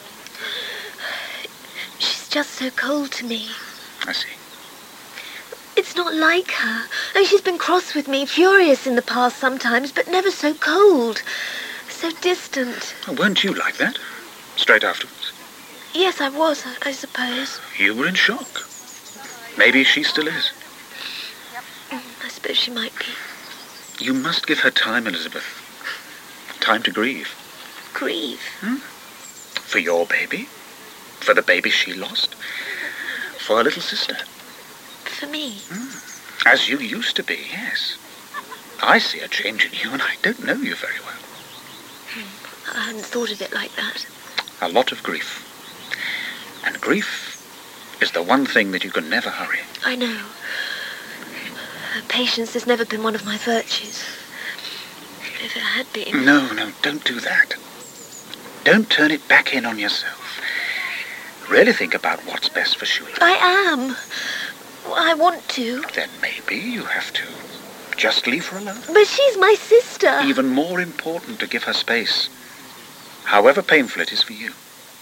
S7: She's just so cold to me.
S5: I see.
S7: It's not like her. Oh, she's been cross with me, furious in the past sometimes, but never so cold. So distant.
S5: Oh, weren't you like that? Straight afterwards?
S7: Yes, I was, I, I suppose.
S5: You were in shock. Maybe she still is.
S7: I suppose she might be.
S5: You must give her time, Elizabeth. Time to grieve.
S7: Grieve?
S5: Hmm? For your baby. For the baby she lost. For her little sister.
S7: For me?
S5: Hmm. As you used to be, yes. I see a change in you, and I don't know you very well.
S7: I hadn't thought of it like that.
S5: A lot of grief. And grief is the one thing that you can never hurry.
S7: I know. Patience has never been one of my virtues. If it had been...
S5: No, no, don't do that. Don't turn it back in on yourself. Really think about what's best for Shula.
S7: I am. I want to.
S5: Then maybe you have to just leave her alone.
S7: But she's my sister.
S5: Even more important to give her space, however painful it is for you.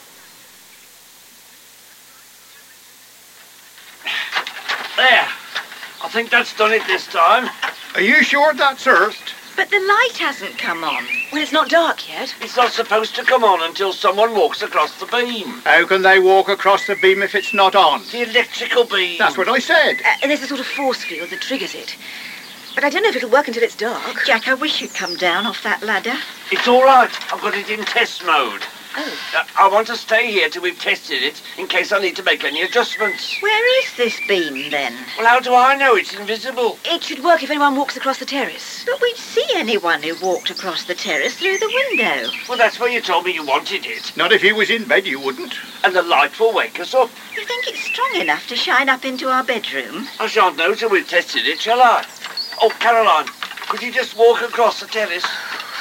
S2: There. I think that's done it this time.
S9: Are you sure that's earthed?
S13: But the light hasn't come on. Well, it's not dark yet.
S2: It's not supposed to come on until someone walks across the beam.
S9: How can they walk across the beam if it's not on?
S2: The electrical beam.
S9: That's what I said.
S13: Uh, there's a sort of force field that triggers it. But I don't know if it'll work until it's dark.
S3: Jack, I wish you'd come down off that ladder.
S2: It's all right. I've got it in test mode.
S13: Oh.
S2: Uh, I want to stay here till we've tested it, in case I need to make any adjustments.
S3: Where is this beam, then?
S2: Well, how do I know? It's invisible.
S13: It should work if anyone walks across the terrace.
S3: But we'd see anyone who walked across the terrace through the window.
S2: Well, that's where you told me you wanted it.
S9: Not if you was in bed, you wouldn't.
S2: And the light will wake us up.
S3: You think it's strong enough to shine up into our bedroom?
S2: I shan't know till we've tested it, shall I? Oh, Caroline, could you just walk across the terrace?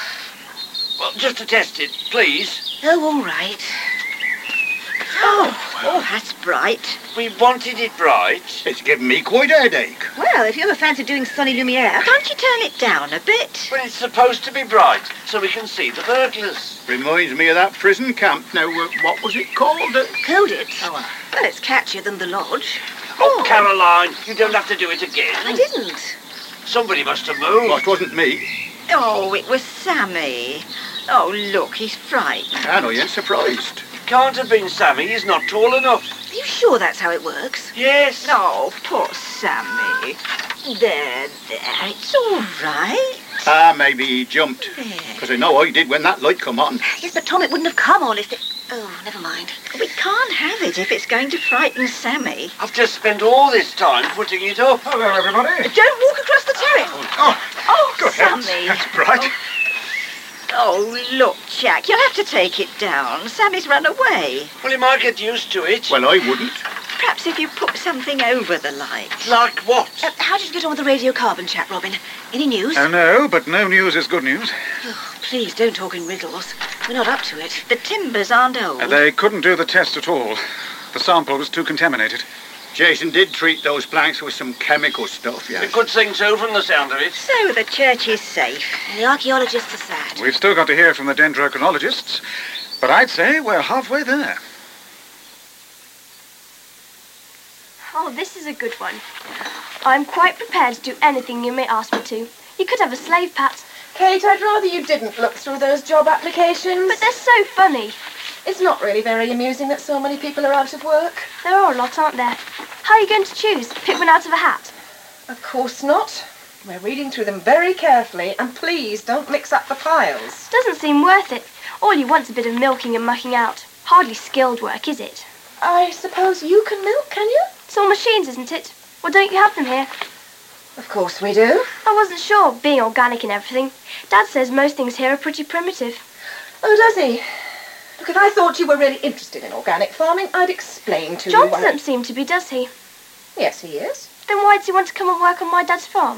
S2: Well, just to test it, please.
S3: Oh, all right. Oh! Oh, that's bright.
S2: We wanted it bright.
S9: It's given me quite a headache.
S3: Well, if you ever fancy doing Sunny Lumiere, can't you turn it down a bit?
S2: But it's supposed to be bright, so we can see the burglars.
S9: Reminds me of that prison camp. Now, uh, what was it called? Uh,
S3: Code it.
S9: Oh, uh,
S3: Well, it's catchier than the lodge.
S2: Oh, Caroline, you don't have to do it again.
S3: I didn't.
S2: Somebody must have moved.
S9: well, it wasn't me.
S3: Oh, it was Sammy. Oh, look, he's frightened.
S9: And I ain't surprised.
S2: Can't have been Sammy, he's not tall enough.
S3: Are you sure that's how it works?
S2: Yes.
S3: Oh, poor Sammy. There, there, it's all right.
S9: Ah, maybe he jumped. Because I know I did when that light come on.
S3: Yes, but Tom, it wouldn't have come on if it... Oh, never mind. We can't have it if it's going to frighten Sammy.
S2: I've just spent all this time putting it up.
S5: Hello, everybody.
S3: Don't walk across the terrace.
S9: Oh,
S3: Oh,
S9: good heavens,
S3: Sammy.
S9: that's bright.
S3: Oh, look, Jack, you'll have to take it down. Sammy's run away.
S2: Well, he might get used to it.
S9: Well, I wouldn't.
S3: Perhaps if you put something over the light.
S2: Like what?
S3: Uh, how did you get on with the radiocarbon chat, Robin? Any news?
S5: Oh, no, but no news is good news.
S3: Oh, please don't talk in riddles. We're not up to it. The timbers aren't old.
S5: Uh, they couldn't do the test at all. The sample was too contaminated.
S9: Jason did treat those planks with some chemical stuff, yeah.
S2: A good thing too, from the sound of it.
S3: So the church is safe.
S13: And the archaeologists are sad.
S5: We've still got to hear from the dendrochronologists, but I'd say we're halfway there.
S11: Oh, this is a good one. I'm quite prepared to do anything you may ask me to. You could have a slave, Pat.
S14: Kate, I'd rather you didn't look through those job applications.
S11: But they're so funny.
S14: It's not really very amusing that so many people are out of work.
S11: There are a lot, aren't there? How are you going to choose? Pick one out of a hat?
S14: Of course not. We're reading through them very carefully, and please don't mix up the piles.
S11: Doesn't seem worth it. All you want's a bit of milking and mucking out. Hardly skilled work, is it?
S14: I suppose you can milk, can you?
S11: It's all machines, isn't it? Or don't you have them here?
S14: Of course we do.
S11: I wasn't sure, being organic and everything. Dad says most things here are pretty primitive.
S14: Oh, does he? Look, if I thought you were really interested in organic farming, I'd explain to
S11: John
S14: you why...
S11: doesn't seem to be, does he?
S14: Yes, he is.
S11: Then why does he want to come and work on my dad's farm?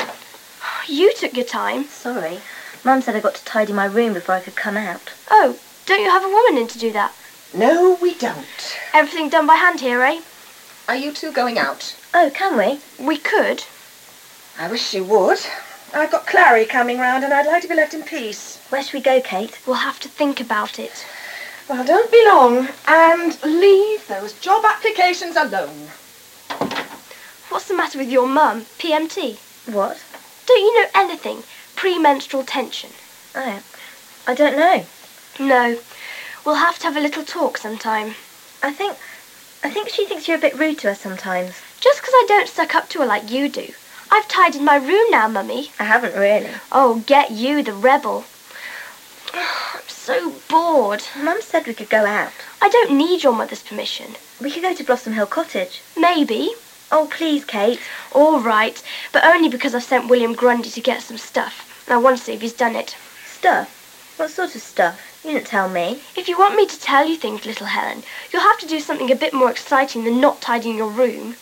S11: You took your time.
S7: Sorry. Mum said I got to tidy my room before I could come out.
S11: Oh, don't you have a woman in to do that?
S14: No, we don't.
S11: Everything done by hand here, eh?
S14: Are you two going out?
S7: Oh, can we?
S11: We could.
S14: I wish you would. I've got Clary coming round and I'd like to be left in peace.
S7: Where should we go, Kate?
S11: We'll have to think about it.
S14: Well, don't be long and leave those job applications alone.
S11: What's the matter with your mum? P M T?
S7: What?
S11: Don't you know anything? Premenstrual tension.
S7: Oh, I don't know.
S11: No. We'll have to have a little talk sometime.
S7: I think... I think she thinks you're a bit rude to her sometimes.
S11: Just because I don't suck up to her like you do. I've tidied my room now, Mummy.
S7: I haven't really.
S11: Oh, get you, the rebel. I'm so bored.
S7: Mum said we could go out.
S11: I don't need your mother's permission.
S7: We could go to Blossom Hill Cottage.
S11: Maybe.
S7: Oh, please, Kate.
S11: All right, but only because I've sent William Grundy to get some stuff. And I want to see if he's done it.
S7: Stuff? What sort of stuff? You didn't tell me.
S11: If you want me to tell you things, little Helen, you'll have to do something a bit more exciting than not tidying your room.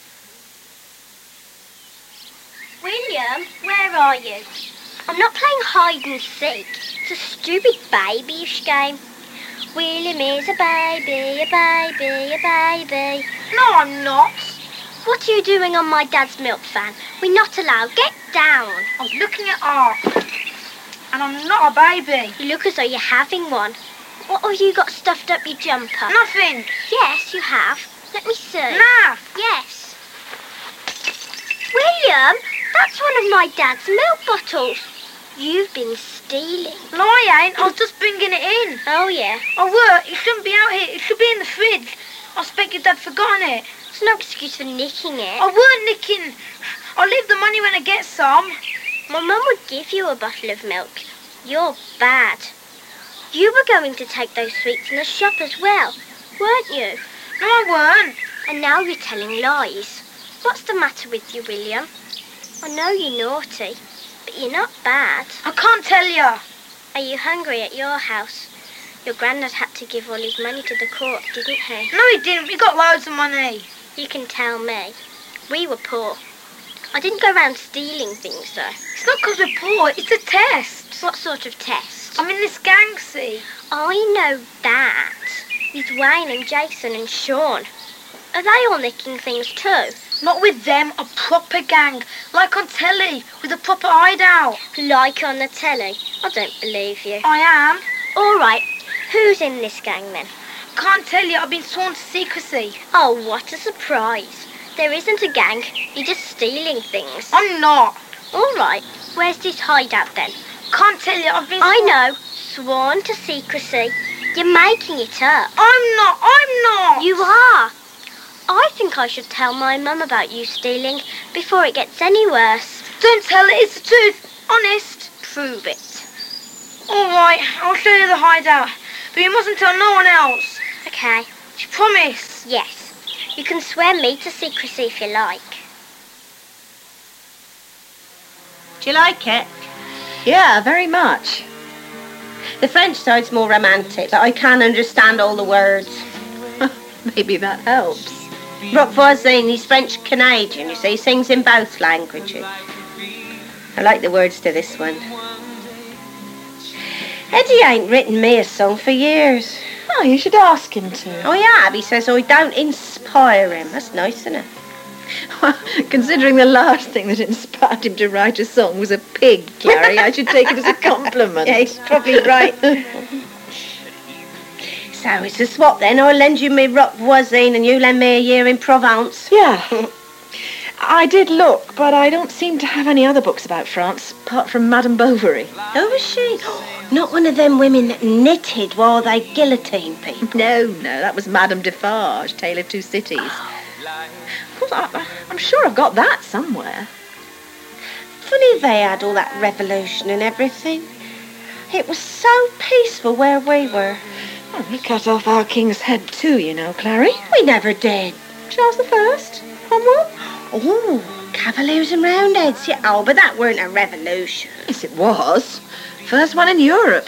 S15: William, where are you? I'm not playing hide and seek. It's a stupid babyish game. William is a baby, a baby, a baby.
S10: No, I'm not.
S15: What are you doing on my dad's milk van? We're not allowed. Get down.
S10: I was looking at art. And I'm not a baby.
S15: You look as though you're having one. What have you got stuffed up your jumper?
S10: Nothing.
S15: Yes, you have. Let me see.
S10: Nah.
S15: Yes. William, that's one of my dad's milk bottles. You've been stealing.
S10: No, I ain't. I was just bringing it in.
S15: Oh, yeah.
S10: I were. It shouldn't be out here. It should be in the fridge. I expect your dad forgotten it.
S15: It's no excuse for nicking it.
S10: I weren't nicking. I'll leave the money when I get some.
S15: My mum would give you a bottle of milk. You're bad. You were going to take those sweets in the shop as well, weren't you?
S10: No, I weren't.
S15: And now you're telling lies. What's the matter with you, William? I know you're naughty, but you're not bad.
S10: I can't tell you.
S15: Are you hungry at your house? Your granddad had to give all his money to the court, didn't he?
S10: No, he didn't. We got loads of money.
S15: You can tell me. We were poor. I didn't go around stealing things, though.
S10: It's not because we're poor. It's a test.
S15: What sort of test?
S10: I'm in this gang, see?
S15: I know that. with Wayne and Jason and Sean. Are they all nicking things too?
S10: Not with them, a proper gang. Like on telly, with a proper hideout.
S15: Like on the telly? I don't believe you.
S10: I am.
S15: All right, who's in this gang then?
S10: Can't tell you, I've been sworn to secrecy.
S15: Oh, what a surprise. There isn't a gang, you're just stealing things.
S10: I'm not.
S15: All right, where's this hideout then?
S10: Can't tell you, I've been...
S15: I know, sworn to secrecy. You're making it up.
S10: I'm not, I'm not.
S15: You are. I think I should tell my mum about you stealing before it gets any worse.
S10: Don't tell it, it's the truth. Honest.
S15: Prove it.
S10: All right, I'll show you the hideout. But you mustn't tell no one else.
S15: Okay.
S10: You promise?
S15: Yes. You can swear me to secrecy if you like.
S16: Do you like it?
S17: Yeah, very much.
S16: The French side's more romantic, but I can't understand all the words.
S17: Maybe that helps.
S16: Rock Voisin, he's French-Canadian, you see, sings in both languages. I like the words to this one. Eddie ain't written me a song for years.
S17: Oh, you should ask him to.
S16: Oh, yeah, he says I don't inspire him. That's nice, isn't it?
S17: Well, considering the last thing that inspired him to write a song was a pig, Clary, I should take it as a compliment.
S16: Yeah, he's probably right. So it's a swap then. I'll lend you me Rock Voisin and you lend me a year in Provence.
S17: Yeah. I did look, but I don't seem to have any other books about France, apart from Madame Bovary.
S16: Who was she? Not one of them women that knitted while they guillotined people.
S17: No, no, that was Madame Defarge, Tale of Two Cities. Of course, I, I'm sure I've got that somewhere.
S16: Funny they had all that revolution and everything. It was so peaceful where we were.
S17: Well, we cut off our king's head too, you know, Clary.
S16: We never did.
S17: Charles the First? Cromwell?
S16: Oh, Cavaliers and Roundheads. Yeah, oh, but that weren't a revolution.
S17: Yes, it was. First one in Europe.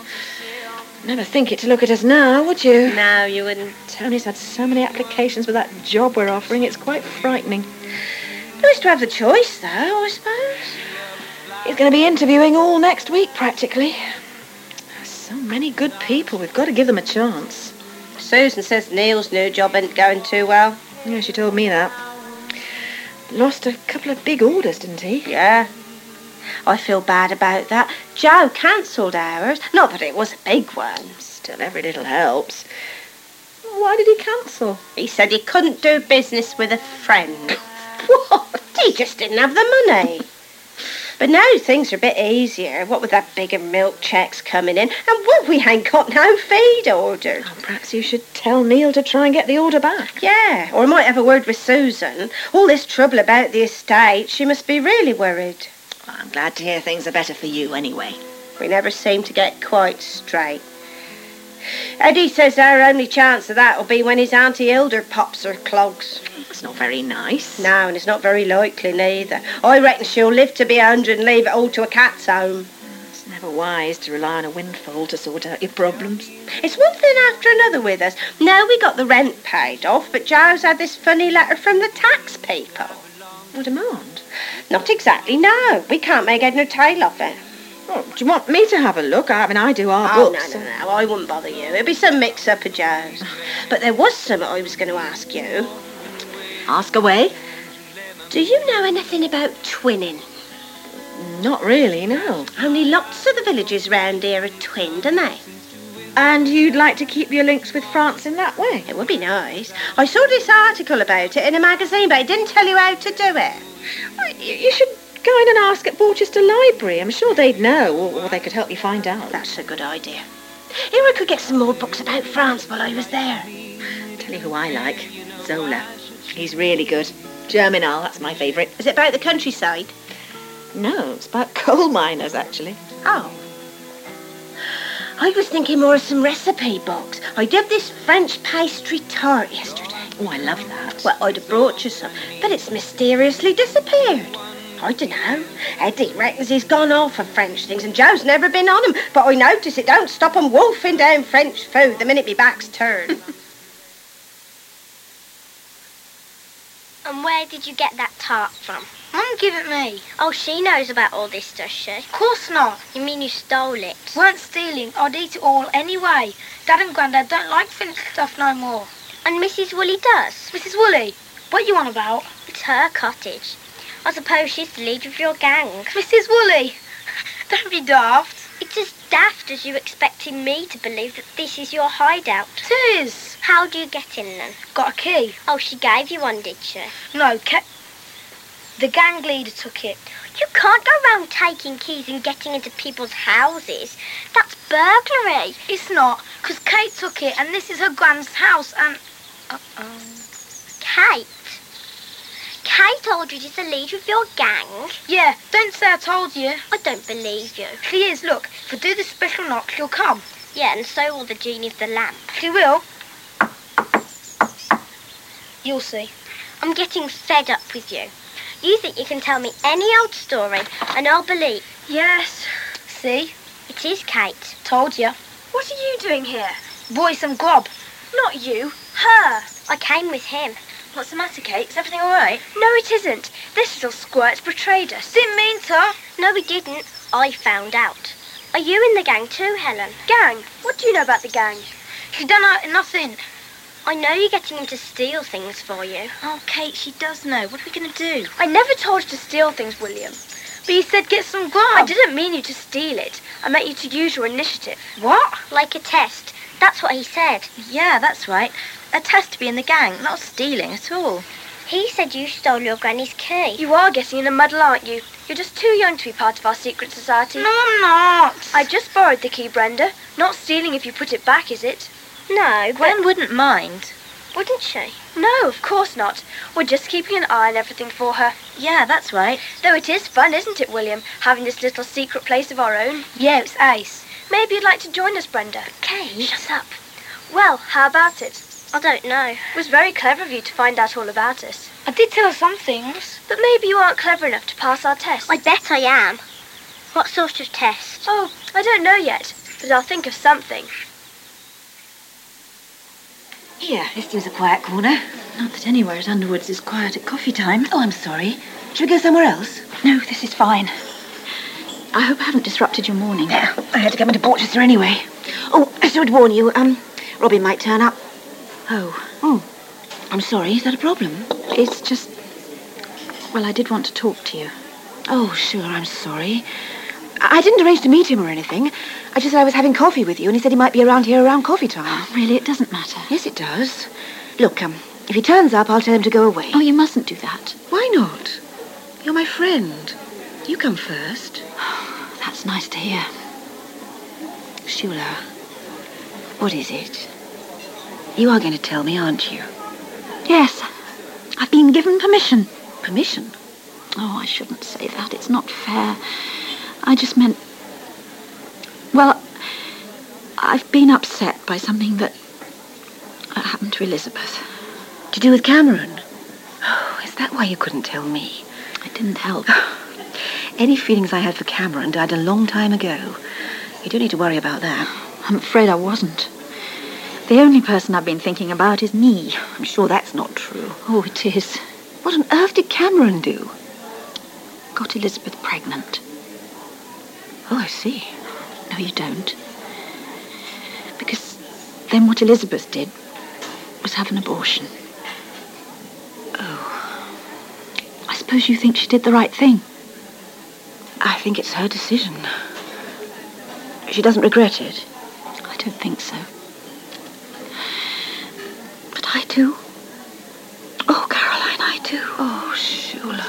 S17: Never think it to look at us now, would you?
S16: No, you wouldn't.
S17: Tony's had so many applications for that job we're offering, it's quite frightening.
S16: Nice to have the choice, though, I suppose.
S17: He's going to be interviewing all next week, practically. So many good people, we've got to give them a chance.
S16: Susan says Neil's new job ain't going too well.
S17: Yeah, she told me that. Lost a couple of big orders, didn't he?
S16: Yeah. I feel bad about that. Joe cancelled ours. Not that it was a big one.
S17: Still, every little helps. Why did he cancel?
S16: He said he couldn't do business with a friend.
S17: What?
S16: He just didn't have the money. But now things are a bit easier, what with that bigger milk checks coming in. And what, we ain't got no feed order.
S17: Oh, perhaps you should tell Neil to try and get the order back.
S16: Yeah, or I might have a word with Susan. All this trouble about the estate, she must be really worried.
S17: Well, I'm glad to hear things are better for you anyway.
S16: We never seem to get quite straight. Eddie says our only chance of that will be when his Auntie Hilda pops her clogs.
S17: That's not very nice.
S16: No, and it's not very likely neither. I reckon she'll live to be a hundred and leave it all to a cat's home.
S17: It's never wise to rely on a windfall to sort out your problems.
S16: It's one thing after another with us. Now we got the rent paid off, but Joe's had this funny letter from the tax people.
S17: What demand?
S16: Not exactly, no. We can't make head nor tail off it.
S17: Oh, do you want me to have a look? I mean, I do our
S16: oh,
S17: books.
S16: Oh, no, no, no. I wouldn't bother you. It'd be some mix-up of Joe's. But there was something I was going to ask you.
S17: Ask away.
S16: Do you know anything about twinning?
S17: Not really, no.
S16: Only lots of the villages round here are twinned, aren't they?
S17: And you'd like to keep your links with France in that way?
S16: It would be nice. I saw this article about it in a magazine, but it didn't tell you how to do it.
S17: Well, you should go in and ask at Borchester Library. I'm sure they'd know, or, or they could help you find out.
S16: That's a good idea. Here I could get some more books about France while I was there.
S17: Tell you who I like. Zola. He's really good. Germinal, that's my favourite.
S16: Is it about the countryside?
S17: No, it's about coal miners, actually.
S16: Oh. I was thinking more of some recipe books. I did this French pastry tart yesterday.
S17: Oh, I love that.
S16: Well, I'd have brought you some, but it's mysteriously disappeared. I don't know. Eddie reckons he's gone off of French things, and Joe's never been on him. But I notice it don't stop him wolfing down French food the minute my back's turned.
S15: And where did you get that tart from?
S10: Mum, give it me.
S15: Oh, she knows about all this, does she?
S10: Of course not.
S15: You mean you stole it?
S10: Weren't stealing. I'd eat it all anyway. Dad and Grandad don't like finished stuff no more.
S15: And Missus Woolley does?
S10: Missus Woolley? What you on about?
S15: It's her cottage. I suppose she's the leader of your gang.
S10: Missus Woolley? Don't be daft.
S15: It's as daft as you expecting me to believe that this is your hideout.
S10: It is.
S15: How do you get in then?
S10: Got a key.
S15: Oh, she gave you one, did she?
S10: No, ke- the gang leader took it.
S15: You can't go round taking keys and getting into people's houses. That's burglary.
S10: It's not, because Kate took it, and this is her grand's house, and... Uh-oh.
S15: Kate? Kate Aldridge is the leader of your gang?
S10: Yeah, don't say I told you.
S15: I don't believe you.
S10: She is, look. If I do the special knock, she'll come.
S15: Yeah, and so will the genie of the lamp.
S10: She will. You'll see.
S15: I'm getting fed up with you. You think you can tell me any old story, and I'll believe.
S10: Yes. See?
S15: It is Kate.
S10: Told you.
S11: What are you doing here?
S10: Boy, some grub.
S11: Not you. Her.
S15: I came with him.
S11: What's the matter, Kate? Is everything all right? No, it isn't. This little squirt's betrayed us.
S10: Didn't mean to.
S15: No, he didn't. I found out. Are you in the gang too, Helen?
S11: Gang? What do you know about the gang?
S10: She done out nothing.
S15: I know you're getting him to steal things for you.
S11: Oh, Kate, she does know. What are we going to do? I never told you to steal things, William.
S10: But you said get some grub.
S11: I didn't mean you to steal it. I meant you to use your initiative.
S10: What?
S15: Like a test. That's what he said.
S11: Yeah, that's right. A test to be in the gang, not stealing at all.
S15: He said you stole your granny's key.
S11: You are getting in a muddle, aren't you? You're just too young to be part of our secret society.
S10: No, I'm not.
S11: I just borrowed the key, Brenda. Not stealing if you put it back, is it?
S15: No,
S11: Gwen
S15: but...
S11: wouldn't mind.
S15: Wouldn't she?
S11: No, of course not. We're just keeping an eye on everything for her. Yeah, that's right. Though it is fun, isn't it, William, having this little secret place of our own?
S10: Yeah, it's ace.
S11: Maybe you'd like to join us, Brenda.
S15: Kate?
S11: Shut up. Well, how about it?
S15: I don't know.
S11: It was very clever of you to find out all about us.
S10: I did tell her some things.
S11: But maybe you aren't clever enough to pass our test.
S15: I bet I am. What sort of test?
S11: Oh, I don't know yet, but I'll think of something.
S13: Here, this seems a quiet corner. Not that anywhere at Underwoods is quiet at coffee time. Oh, I'm sorry. Should we go somewhere else?
S6: No, this is fine. I hope I haven't disrupted your morning.
S13: Yeah, I had to come into Portchester anyway. Oh, I should warn you, um, Robin might turn up.
S6: Oh.
S13: Oh. I'm sorry, is that a problem?
S6: It's just... Well, I did want to talk to you.
S13: Oh, sure, I'm sorry. I didn't arrange to meet him or anything. I just said I was having coffee with you, and he said he might be around here around coffee time.
S6: Oh, really? It doesn't matter.
S13: Yes, it does. Look, um, if he turns up, I'll tell him to go away.
S6: Oh, you mustn't do that.
S13: Why not? You're my friend. You come first.
S6: That's nice to hear.
S13: Shula, what is it? You are going to tell me, aren't you?
S6: Yes. I've been given permission.
S13: Permission?
S6: Oh, I shouldn't say that. It's not fair. I just meant... Well, I've been upset by something that happened to Elizabeth.
S13: To do with Cameron? Oh, is that why you couldn't tell me?
S6: It didn't help.
S13: Any feelings I had for Cameron died a long time ago. You don't need to worry about that.
S6: I'm afraid I wasn't. The only person I've been thinking about is me.
S13: I'm sure that's not true.
S6: Oh, it is.
S13: What on earth did Cameron do?
S6: Got Elizabeth pregnant.
S13: Oh, I see.
S6: No, you don't. Because then what Elizabeth did was have an abortion.
S13: Oh.
S6: I suppose you think she did the right thing.
S13: I think it's her decision. She doesn't regret it.
S6: I don't think so. But I do.
S13: Oh, Caroline, I do. Oh, Shula.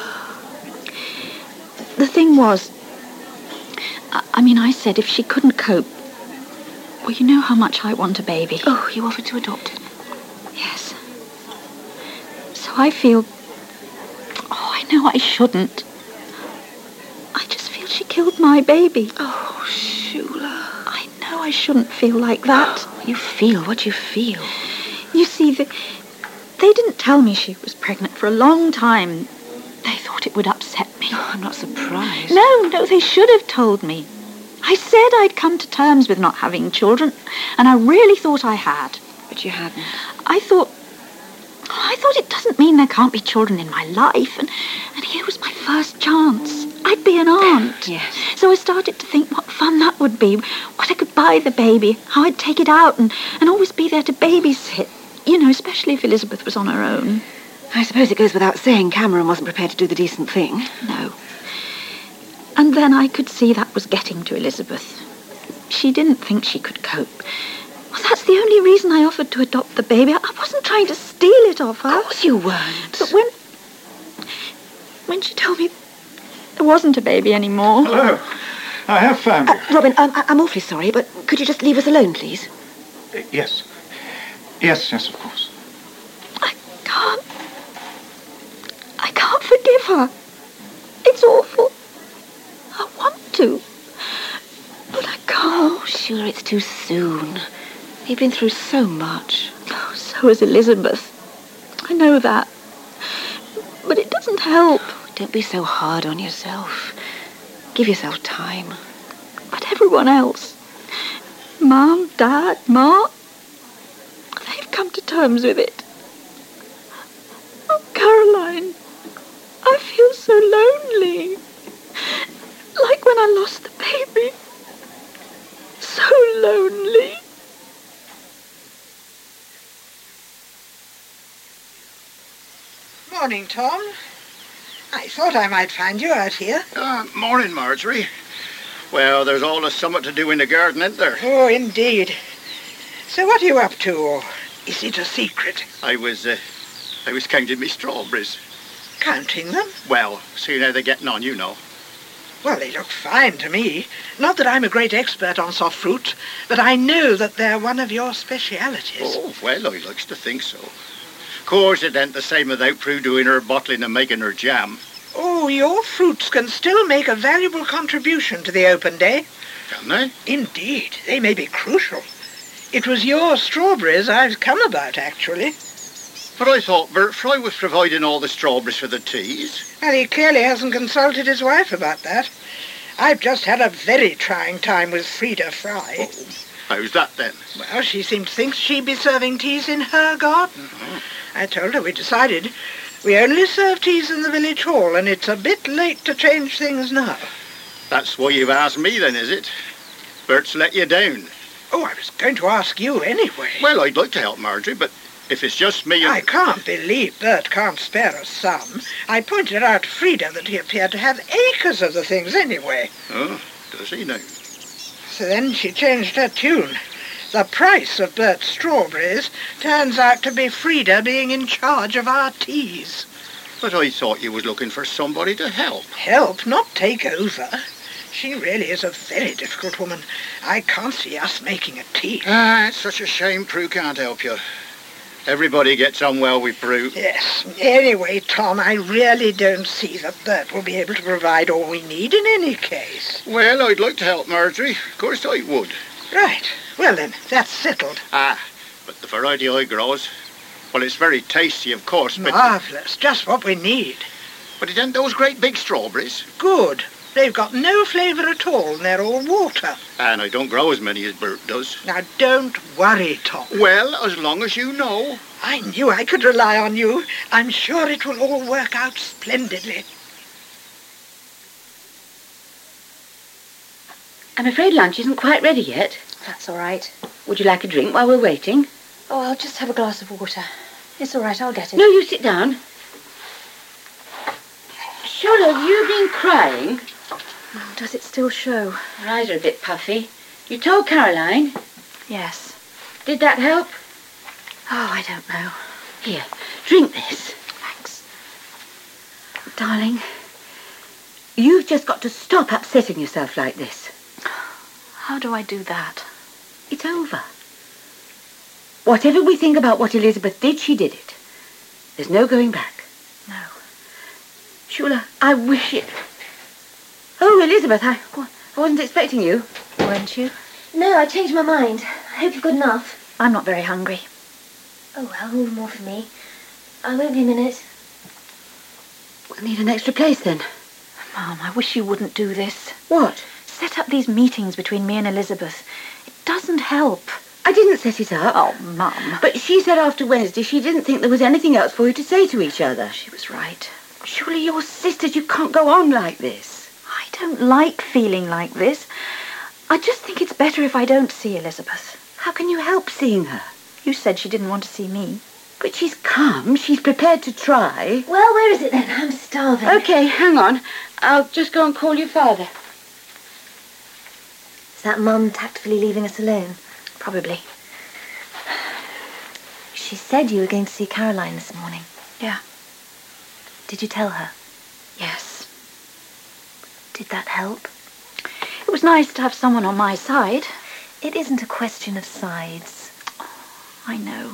S6: The thing was, I, I mean, I said if she couldn't cope, well, you know how much I want a baby.
S13: Oh, you offered to adopt him?
S6: Yes. So I feel, oh, I know I shouldn't. I just feel she killed my baby.
S13: Oh, Shula.
S6: I know I shouldn't feel like that.
S13: You feel what you feel.
S6: You see, the, they didn't tell me she was pregnant for a long time. They thought it would upset me.
S13: Oh, I'm not surprised.
S6: No, no, they should have told me. I said I'd come to terms with not having children, and I really thought I had.
S13: But you hadn't.
S6: I thought... I thought it doesn't mean there can't be children in my life, and, and here was my first chance. I'd be an aunt.
S13: Yes.
S6: So I started to think what fun that would be, what I could buy the baby, how I'd take it out and, and always be there to babysit, you know, especially if Elizabeth was on her own.
S13: I suppose it goes without saying Cameron wasn't prepared to do the decent thing.
S6: No. And then I could see that was getting to Elizabeth. She didn't think she could cope. Well, that's the only reason I offered to adopt the baby. I wasn't trying to steal it off her.
S13: Of course you weren't.
S6: But when... when she told me there wasn't a baby anymore...
S5: Hello. I have found you.
S13: Uh, Robin, um, I- I'm awfully sorry, but could you just leave us alone, please?
S5: Uh, yes. Yes, yes, of course.
S6: I can't... I can't forgive her. It's awful. I want to. But I can't.
S13: Oh, sure, it's too soon. You've been through so much.
S6: Oh, so has Elizabeth. I know that. But it doesn't help.
S13: Don't be so hard on yourself. Give yourself time.
S6: But everyone else, Mum, Dad, Mark, they've come to terms with it. Oh, Caroline, I feel so lonely. Like when I lost the baby. So lonely.
S4: Morning, Tom. I thought I might find you out here.
S9: Uh, morning, Marjorie. Well, there's always something to do in the garden, isn't there?
S4: Oh, indeed. So what are you up to, or is it a secret?
S9: I was, uh, I was counting me strawberries.
S4: Counting them?
S9: Well, seeing how they're getting on, you know.
S4: Well, they look fine to me. Not that I'm a great expert on soft fruit, but I know that they're one of your specialities.
S9: Oh, well, I likes to think so. Of course, it ain't the same without Prue doing her bottling and making her jam.
S4: Oh, your fruits can still make a valuable contribution to the open day.
S9: Can they?
S4: Indeed, they may be crucial. It was your strawberries I've come about, actually.
S9: But I thought Bert Fry was providing all the strawberries for the teas.
S4: Well, he clearly hasn't consulted his wife about that. I've just had a very trying time with Frida Fry.
S9: Oh, how's that then?
S4: Well, she seemed to think she'd be serving teas in her garden.
S9: Oh.
S4: I told her we decided we only serve teas in the village hall, and it's a bit late to change things now.
S9: That's why you've asked me then, is it? Bert's let you down.
S4: Oh, I was going to ask you anyway.
S9: Well, I'd like to help Marjorie, but if it's just me... And...
S4: I can't believe Bert can't spare us some. I pointed out to Frida that he appeared to have acres of the things anyway.
S9: Oh, does he now?
S4: So then she changed her tune. The price of Bert's strawberries turns out to be Frida being in charge of our teas.
S9: But I thought you was looking for somebody to help.
S4: Help, not take over. She really is a very difficult woman. I can't see us making a tea.
S9: Ah, it's such a shame Prue can't help you. Everybody gets on well with Prue.
S4: Yes. Anyway, Tom, I really don't see that Bert will be able to provide all we need in any case.
S9: Well, I'd like to help Marjorie. Of course I would.
S4: Right. Well then, that's settled.
S9: Ah, but the variety I grows, well, it's very tasty, of course, but...
S4: Marvellous. Just what we need.
S9: But it ain't those great big strawberries.
S4: Good. They've got no flavour at all, and they're all water.
S9: And I don't grow as many as Bert does.
S4: Now, don't worry, Tom.
S9: Well, as long as you know.
S4: I knew I could rely on you. I'm sure it will all work out splendidly.
S1: I'm afraid lunch isn't quite ready yet.
S13: That's all right.
S1: Would you like a drink while we're waiting?
S13: Oh, I'll just have a glass of water. It's all right, I'll get it.
S1: No, you sit down. Shula, have you been crying?
S13: Oh, does it still show?
S1: Her eyes are a bit puffy. You told Caroline?
S13: Yes.
S1: Did that help?
S13: Oh, I don't know.
S1: Here, drink this.
S13: Thanks.
S1: Darling, you've just got to stop upsetting yourself like this.
S13: How do I do that?
S1: It's over. Whatever we think about what Elizabeth did, she did it. There's no going back.
S13: No.
S1: Shula, I wish it... Oh, Elizabeth, I, I wasn't expecting you.
S13: Weren't you?
S11: No, I changed my mind. I hope you've got enough.
S13: I'm not very hungry.
S11: Oh, well, hold more for me. I won't be a minute.
S1: We'll need an extra place, then.
S13: Mum, I wish you wouldn't do this.
S1: What?
S13: Set up these meetings between me and Elizabeth. It doesn't help.
S1: I didn't set it up.
S6: Oh, Mum.
S1: But she said after Wednesday she didn't think there was anything else for you to say to each other.
S6: She was right.
S1: Surely you're sisters. You can't go on like this.
S6: I don't like feeling like this. I just think it's better if I don't see Elizabeth.
S1: How can you help seeing her?
S6: You said she didn't want to see me.
S1: But she's come. She's prepared to try.
S7: Well, where is it then? I'm starving.
S1: OK, hang on. I'll just go and call your father.
S7: Is that Mum tactfully leaving us alone?
S6: Probably.
S7: She said you were going to see Caroline this morning.
S6: Yeah.
S7: Did you tell her?
S6: Yes.
S7: Did that help?
S6: It was nice to have someone on my side.
S7: It isn't a question of sides.
S6: I know.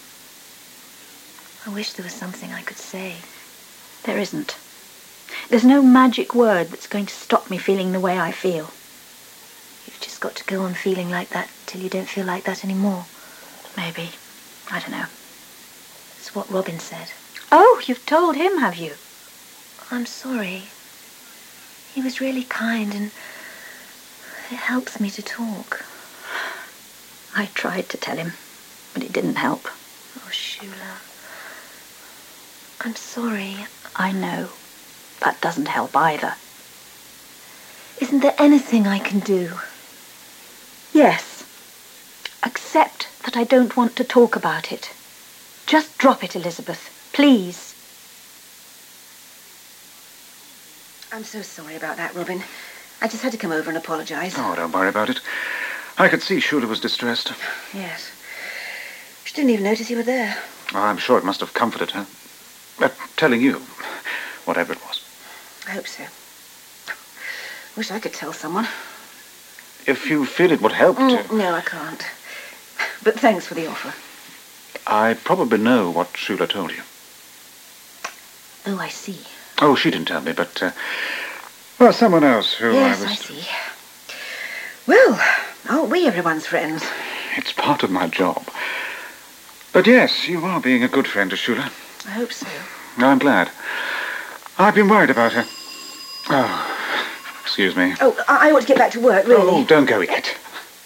S7: I wish there was something I could say.
S6: There isn't. There's no magic word that's going to stop me feeling the way I feel.
S7: You've just got to go on feeling like that till you don't feel like that anymore.
S6: Maybe. I don't know.
S7: It's what Robin said.
S6: Oh, you've told him, have you?
S7: I'm sorry. He was really kind and it helps me to talk.
S6: I tried to tell him, but it didn't help.
S7: Oh, Shula. I'm sorry.
S6: I know. That doesn't help either.
S7: Isn't there anything I can do?
S6: Yes. Accept that I don't want to talk about it. Just drop it, Elizabeth. Please.
S13: I'm so sorry about that, Robin. I just had to come over and apologise.
S5: Oh, don't worry about it. I could see Shula was distressed.
S13: Yes. She didn't even notice you were there.
S5: Oh, I'm sure it must have comforted her. Uh, telling you, whatever it was.
S13: I hope so. Wish I could tell someone.
S5: If you feel it would help
S13: Mm,
S5: to...
S13: no, I can't. But thanks for the offer.
S5: I probably know what Shula told you.
S13: Oh, I see.
S5: Oh, she didn't tell me, but... Uh, well, someone else who
S13: yes,
S5: I was...
S13: I see. Well, aren't we everyone's friends?
S5: It's part of my job. But yes, you are being a good friend to Shula.
S13: I hope so.
S5: I'm glad. I've been worried about her. Oh, excuse me.
S13: Oh, I, I ought to get back to work, really.
S5: Oh, don't go yet.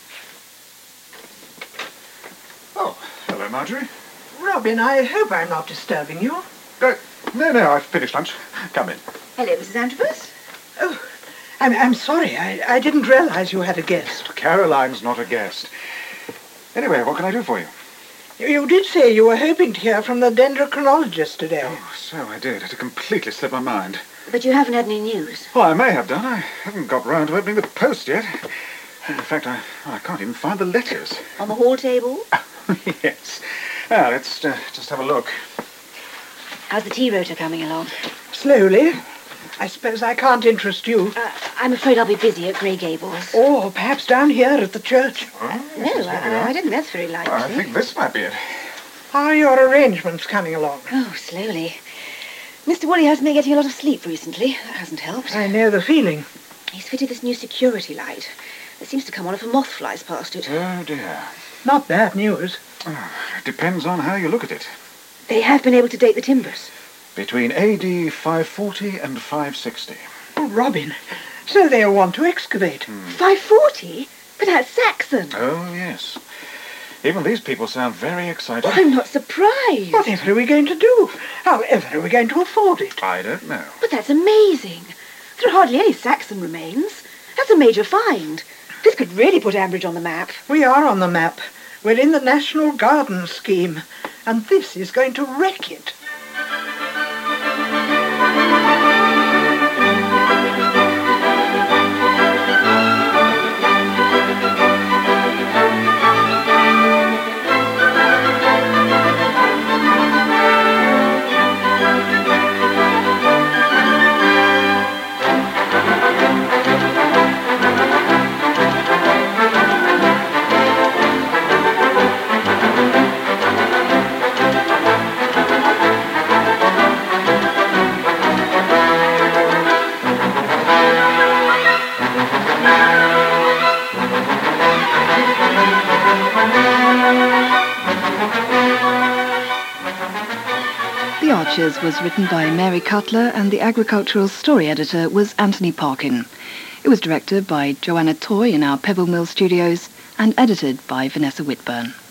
S5: Oh, hello, Marjorie.
S4: Robin, I hope I'm not disturbing you.
S5: Uh, no, no, I've finished lunch. Come in.
S13: Hello, Missus Antrobus.
S4: Oh, I'm, I'm sorry. I, I didn't realise you had a guest.
S5: Caroline's not a guest. Anyway, what can I do for you?
S4: You, you did say you were hoping to hear from the dendrochronologist today.
S5: Oh, so I did. It had completely slipped my mind.
S13: But you haven't had any news.
S5: Well, I may have done. I haven't got round to opening the post yet. In fact, I, I can't even find the letters.
S13: On the hall table?
S5: Yes. Now, let's uh, just have a look.
S13: How's the tea rota coming along?
S4: Slowly. I suppose I can't interest you.
S13: Uh, I'm afraid I'll be busy at Grey Gables.
S4: Or perhaps down here at the church.
S5: Oh,
S13: no, I, I didn't think that's very likely.
S5: I think this might be it.
S4: How are your arrangements coming along?
S13: Oh, slowly. Mister Woolley hasn't been getting a lot of sleep recently. That hasn't helped.
S4: I know the feeling.
S13: He's fitted this new security light. It seems to come on if a moth flies past it.
S5: Oh, dear.
S4: Not bad news.
S5: Oh, it depends on how you look at it.
S13: They have been able to date the timbers.
S5: Between A D five forty and five sixty.
S4: Oh, Robin, so they'll want to excavate.
S5: Hmm.
S13: five forty? But that's Saxon.
S5: Oh, yes. Even these people sound very excited.
S13: Well, I'm not surprised.
S4: Whatever are we going to do? However are we going to afford it?
S5: I don't know.
S13: But that's amazing. There are hardly any Saxon remains. That's a major find. This could really put Ambridge on the map.
S4: We are on the map. We're in the National Gardens scheme. And this is going to wreck it.
S18: The Archers was written by Mary Cutler and the agricultural story editor was Anthony Parkin. It was directed by Joanna Toy in our Pebble Mill studios and edited by Vanessa Whitburn.